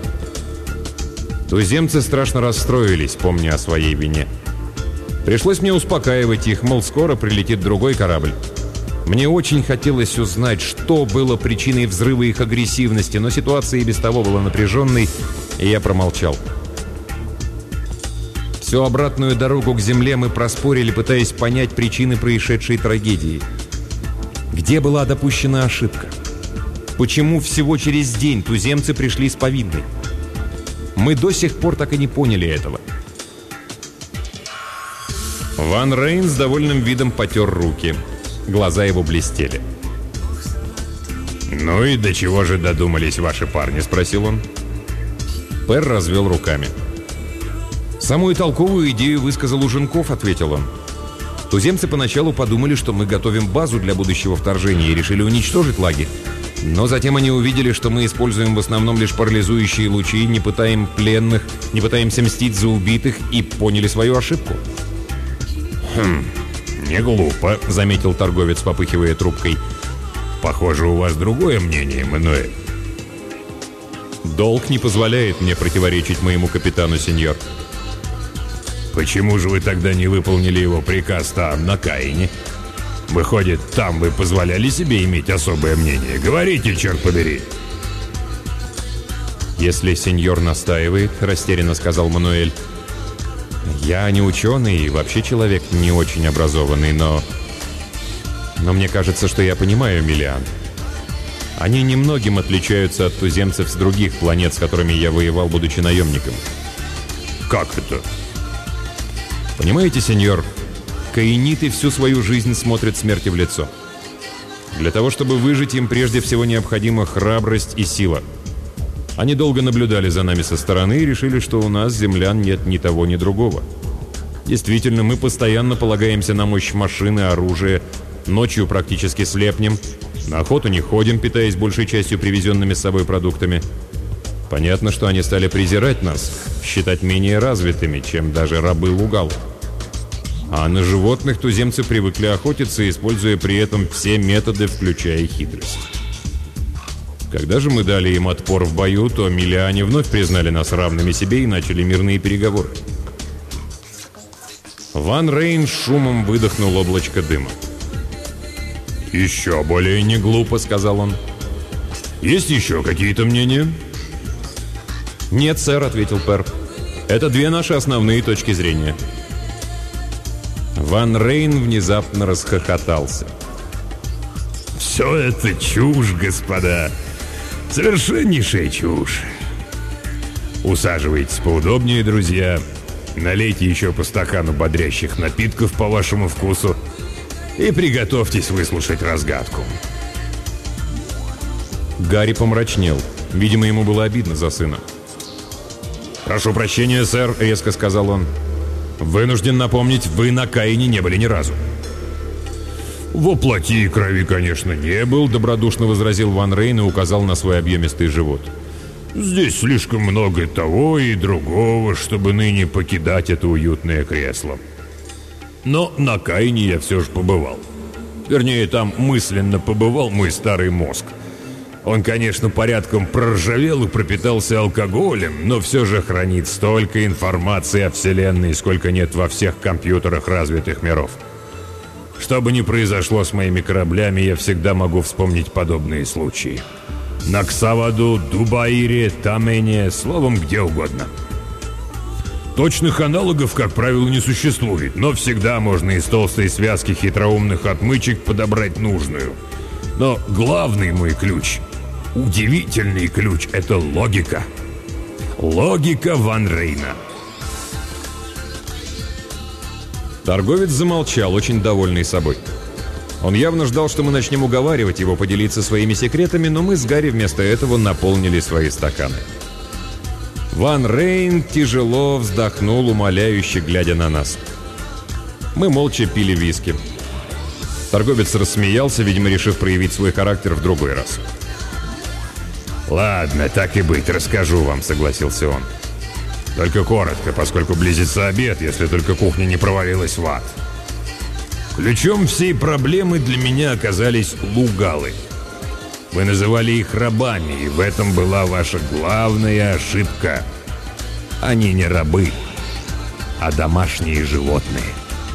Туземцы страшно расстроились, помня о своей вине. Пришлось мне успокаивать их, мол, скоро прилетит другой корабль. Мне очень хотелось узнать, что было причиной взрыва их агрессивности, но ситуация и без того была напряженной, и я промолчал. Всю обратную дорогу к земле мы проспорили, пытаясь понять причины происшедшей трагедии. Где была допущена ошибка? Почему всего через день туземцы пришли с повинной? Мы до сих пор так и не поняли этого. Ван Рейн с довольным видом потер руки. Глаза его блестели.
«Ну и до чего же додумались ваши парни?» — спросил он.
Пэр развел руками. «Самую толковую идею высказал Уженков», — ответил он. Туземцы поначалу подумали, что мы готовим базу для будущего вторжения и решили уничтожить лагерь. Но затем они увидели, что мы используем в основном лишь парализующие лучи, не пытаем пленных, не пытаемся мстить за убитых, и поняли свою ошибку.
«Не глупо», — заметил торговец, попыхивая трубкой. «Похоже, у вас другое мнение, Мануэль».
«Долг не позволяет мне противоречить моему капитану, сеньор».
«Почему же вы тогда не выполнили его приказ там, на Каине? Выходит, там вы позволяли себе иметь особое мнение? Говорите, черт побери!»
«Если сеньор настаивает», — растерянно сказал Мануэль. «Я не ученый и вообще человек не очень образованный, но мне кажется, что я понимаю Миллиан. Они немногим отличаются от туземцев с других планет, с которыми я воевал, будучи наемником».
«Как это?»
«Понимаете, сеньор, каиниты всю свою жизнь смотрят смерти в лицо. Для того, чтобы выжить, им прежде всего необходима храбрость и сила. Они долго наблюдали за нами со стороны и решили, что у нас, землян, нет ни того, ни другого. Действительно, мы постоянно полагаемся на мощь машины, оружия, ночью практически слепнем, на охоту не ходим, питаясь большей частью привезенными с собой продуктами. Понятно, что они стали презирать нас, считать менее развитыми, чем даже рабы Лугал. А на животных туземцы привыкли охотиться, используя при этом все методы, включая хитрость. Когда же мы дали им отпор в бою, то миллиане вновь признали нас равными себе и начали мирные переговоры. Ван Рейн шумом выдохнул облачко дыма.
«Еще более не глупо», — сказал он. «Есть еще какие-то мнения?»
«Нет, сэр», — ответил Пер. «Это две наши основные точки зрения». Ван Рейн внезапно расхохотался.
«Все это чушь, господа. Совершеннейшая чушь. Усаживайтесь поудобнее, друзья. Налейте еще по стакану бодрящих напитков по вашему вкусу и приготовьтесь выслушать разгадку».
Гарри помрачнел. Видимо, ему было обидно за сына.
«Прошу прощения, сэр», — резко сказал он. «Вынужден напомнить, вы на Каине не были ни разу». «Во плоти и крови, конечно, не был», — добродушно возразил Ван Рейн и указал на свой объемистый живот. «Здесь слишком много того и другого, чтобы ныне покидать это уютное кресло. Но на Каине я все же побывал. Вернее, там мысленно побывал мой старый мозг. Он, конечно, порядком проржавел и пропитался алкоголем, но все же хранит столько информации о Вселенной, сколько нет во всех компьютерах развитых миров. Что бы ни произошло с моими кораблями, я всегда могу вспомнить подобные случаи. На Ксаваду, Дубаире, Тамене, словом, где угодно. Точных аналогов, как правило, не существует, но всегда можно из толстой связки хитроумных отмычек подобрать нужную. Но главный мой ключ, удивительный ключ, это логика. Логика Ван Рейна.
Торговец замолчал, очень довольный собой. Он явно ждал, что мы начнем уговаривать его поделиться своими секретами, но мы с Гарри вместо этого наполнили свои стаканы. Ван Рейн тяжело вздохнул, умоляюще глядя на нас. Мы молча пили виски. Торговец рассмеялся, видимо, решив проявить свой характер в другой раз.
«Ладно, так и быть, расскажу вам», — согласился он. «Только коротко, поскольку близится обед, если только кухня не провалилась в ад. Ключом всей проблемы для меня оказались лугалы. Вы называли их рабами, и в этом была ваша главная ошибка. Они не рабы, а домашние животные».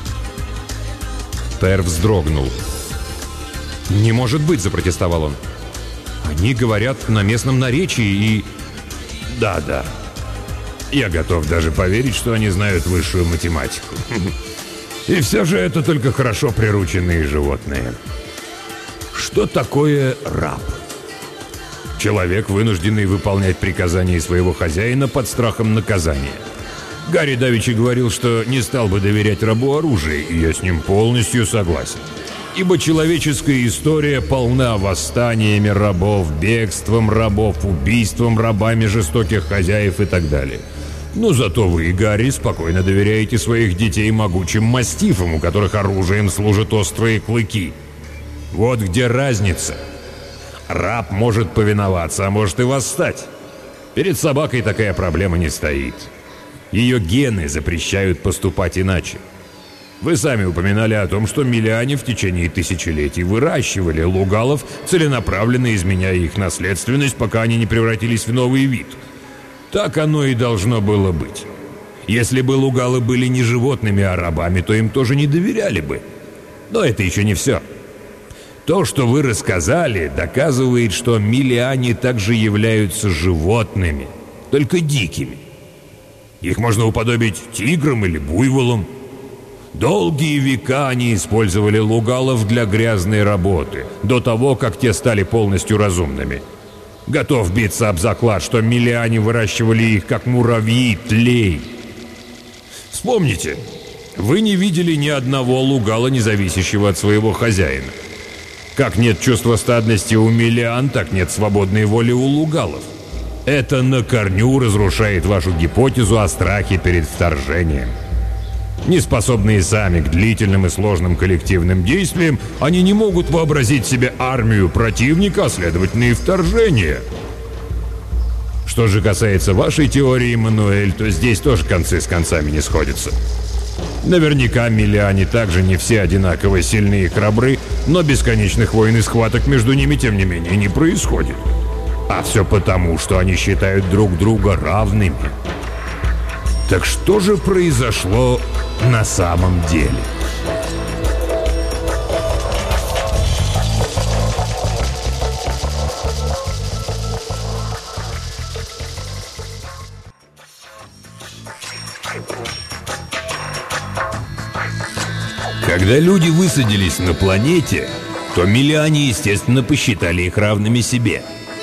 Пер вздрогнул. «Не может быть», — запротестовал он. «Они говорят на местном наречии и...»
«Да. Я готов даже поверить, что они знают высшую математику. И все же это только хорошо прирученные животные. Что такое раб? Человек, вынужденный выполнять приказания своего хозяина под страхом наказания. Гарри давеча говорил, что не стал бы доверять рабу оружие, и я с ним полностью согласен. Ибо человеческая история полна восстаниями рабов, бегством рабов, убийством рабами жестоких хозяев и так далее. Но зато вы, Гарри, спокойно доверяете своих детей могучим мастифам, у которых оружием служат острые клыки. Вот где разница. Раб может повиноваться, а может и восстать. Перед собакой такая проблема не стоит. Ее гены запрещают поступать иначе. Вы сами упоминали о том, что миллиане в течение тысячелетий выращивали лугалов, целенаправленно изменяя их наследственность, пока они не превратились в новый вид. Так оно и должно было быть. Если бы лугалы были не животными, а рабами, то им тоже не доверяли бы. Но это еще не все. То, что вы рассказали, доказывает, что миллиане также являются животными, только дикими. Их можно уподобить тиграм или буйволам. Долгие века они использовали лугалов для грязной работы, до того, как те стали полностью разумными. Готов биться об заклад, что миллиане выращивали их, как муравьи, тлей. Вспомните, вы не видели ни одного лугала, не зависящего от своего хозяина. Как нет чувства стадности у миллиан, так нет свободной воли у лугалов. Это на корню разрушает вашу гипотезу о страхе перед вторжением. Неспособные сами к длительным и сложным коллективным действиям, они не могут вообразить себе армию противника, а следовательно и вторжение. Что же касается вашей теории, Мануэль, то здесь тоже концы с концами не сходятся. Наверняка миллиане также не все одинаково сильны и храбры, но бесконечных войн и схваток между ними, тем не менее, не происходит. А все потому, что они считают друг друга равными. Так что же произошло на самом деле? Когда люди высадились на планете, то миллиане, естественно, посчитали их равными себе.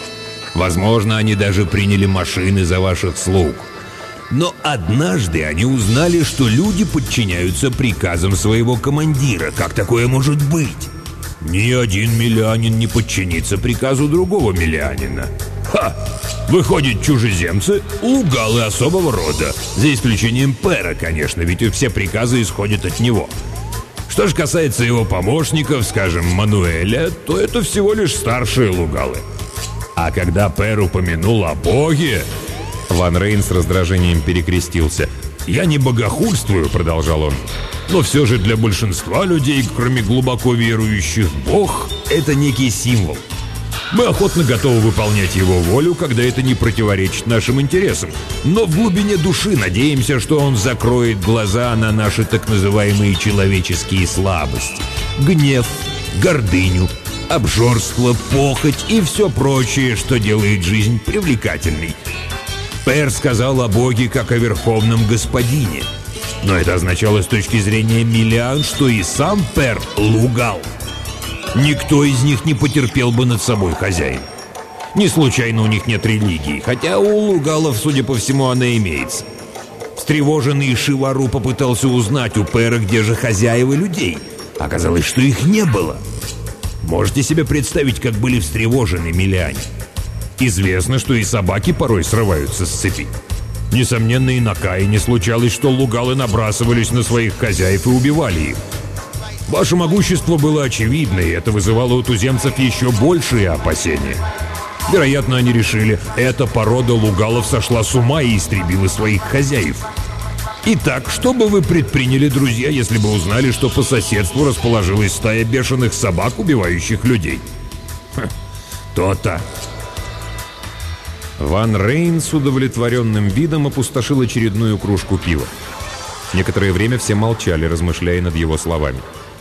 Возможно, они даже приняли машины за ваших слуг. Но однажды они узнали, что люди подчиняются приказам своего командира. Как такое может быть? Ни один миллианин не подчинится приказу другого миллианина. Ха! Выходят чужеземцы, лугалы особого рода. За исключением Пэра, конечно, ведь все приказы исходят от него. Что же касается его помощников, скажем, Мануэля, то это всего лишь старшие лугалы. А когда Пэр упомянул о Боге...
Ван Рейн с раздражением перекрестился.
«Я не богохульствую», — продолжал он. «Но все же для большинства людей, кроме глубоко верующих, Бог — это некий символ. Мы охотно готовы выполнять его волю, когда это не противоречит нашим интересам. Но в глубине души надеемся, что он закроет глаза на наши так называемые человеческие слабости. Гнев, гордыню, обжорство, похоть и все прочее, что делает жизнь привлекательной. Пэр сказал о Боге как о верховном господине. Но это означало с точки зрения миллиан, что и сам Пэр лугал. Никто из них не потерпел бы над собой хозяин. Не случайно у них нет религии, хотя у лугалов, судя по всему, она имеется. Встревоженный Шивару попытался узнать у Пэра, где же хозяева людей. Оказалось, что их не было. Можете себе представить, как были встревожены миллиане? Известно, что и собаки порой срываются с цепи. Несомненно, и на Каине случалось, что лугалы набрасывались на своих хозяев и убивали их. Ваше могущество было очевидно, и это вызывало у туземцев еще большие опасения. Вероятно, они решили, эта порода лугалов сошла с ума и истребила своих хозяев. Итак, что бы вы предприняли, друзья, если бы узнали, что по соседству расположилась стая бешеных собак, убивающих людей? То-то.
Ван Рейн с удовлетворенным видом опустошил очередную кружку пива. Некоторое время все молчали, размышляя над его словами.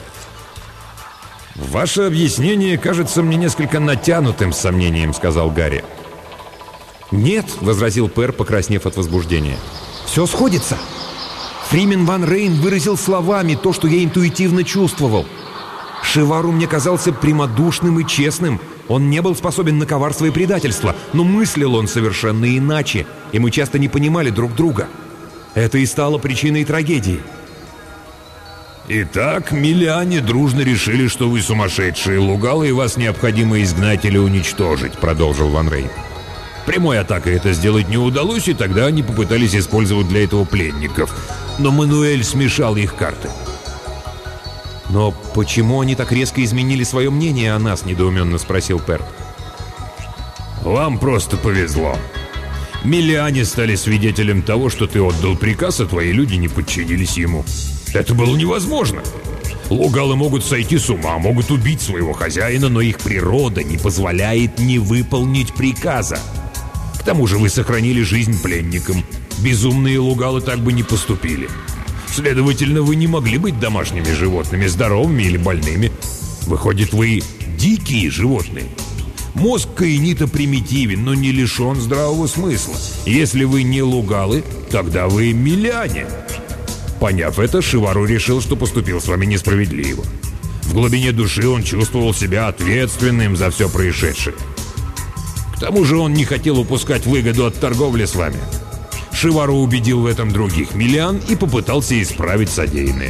«Ваше объяснение кажется мне несколько натянутым, с сомнением», — сказал Гарри.
«Нет», — возразил Пэр, покраснев от возбуждения.
«Все сходится. Фримен Ван Рейн выразил словами то, что я интуитивно чувствовал. Шивару мне казался прямодушным и честным. Он не был способен на коварство и предательство, но мыслил он совершенно иначе, и мы часто не понимали друг друга. Это и стало причиной трагедии».
«Итак, миллиане дружно решили, что вы сумасшедшие лугалы, и вас необходимо изгнать или уничтожить», — продолжил Ван Рейн. Прямой атакой это сделать не удалось, и тогда они попытались использовать для этого пленников. Но Мануэль смешал их карты.
«Но почему они так резко изменили свое мнение о нас?» — недоуменно спросил Пэр.
«Вам просто повезло. Миллиане стали свидетелем того, что ты отдал приказ, а твои люди не подчинились ему. Это было невозможно. Лугалы могут сойти с ума, могут убить своего хозяина, но их природа не позволяет не выполнить приказа. К тому же вы сохранили жизнь пленникам. Безумные лугалы так бы не поступили. Следовательно, вы не могли быть домашними животными, здоровыми или больными. Выходит, вы дикие животные. Мозг каинита примитивен, но не лишен здравого смысла. Если вы не лугалы, тогда вы миллиане». Поняв это, Шивару решил, что поступил с вами несправедливо. В глубине души он чувствовал себя ответственным за все происшедшее. К тому же он не хотел упускать выгоду от торговли с вами. Шивару убедил в этом других миллиан и попытался исправить содеянное.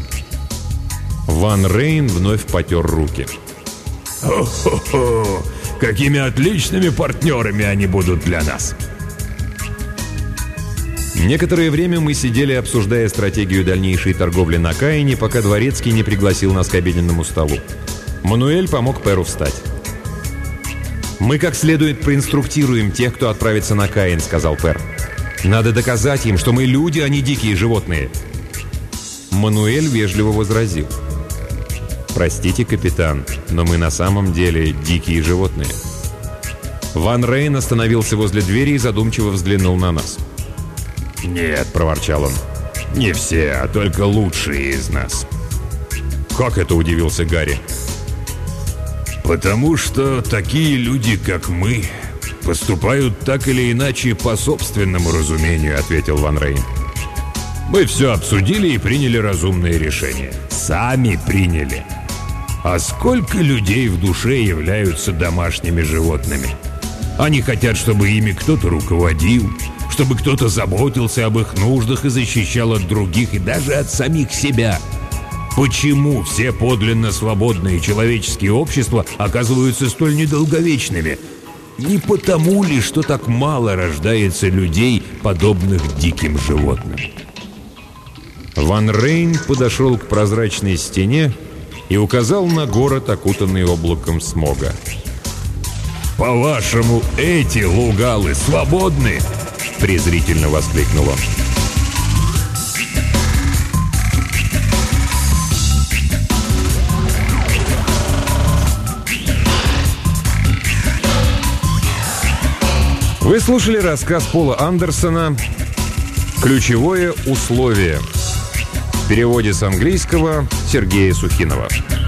Ван Рейн вновь потер руки.
«Хо-хо-хо! Какими отличными партнерами они будут для нас!»
Некоторое время мы сидели, обсуждая стратегию дальнейшей торговли на Каине, пока дворецкий не пригласил нас к обеденному столу. Мануэль помог Перу встать. «Мы как следует проинструктируем тех, кто отправится на Каин», — сказал Пер. «Надо доказать им, что мы люди, а не дикие животные». Мануэль вежливо возразил. «Простите, капитан, но мы на самом деле дикие животные». Ван Рейн остановился возле двери и задумчиво взглянул на нас.
«Нет», — проворчал он, — «не все, а только лучшие из нас».
«Как это?» — удивился Гарри.
«Потому что такие люди, как мы, поступают так или иначе по собственному разумению», — ответил Ван Рейн. «Мы все обсудили и приняли разумное решение. Сами приняли. А сколько людей в душе являются домашними животными? Они хотят, чтобы ими кто-то руководил, чтобы кто-то заботился об их нуждах и защищал от других, и даже от самих себя. Почему все подлинно свободные человеческие общества оказываются столь недолговечными? Не потому ли, что так мало рождается людей, подобных диким животным?»
Ван Рейн подошел к прозрачной стене и указал на город, окутанный облаком смога.
«По-вашему, эти лугалы свободны?» — презрительно воскликнул он.
Вы слушали рассказ Пола Андерсона «Ключевое условие». В переводе с английского Сергея Сухинова.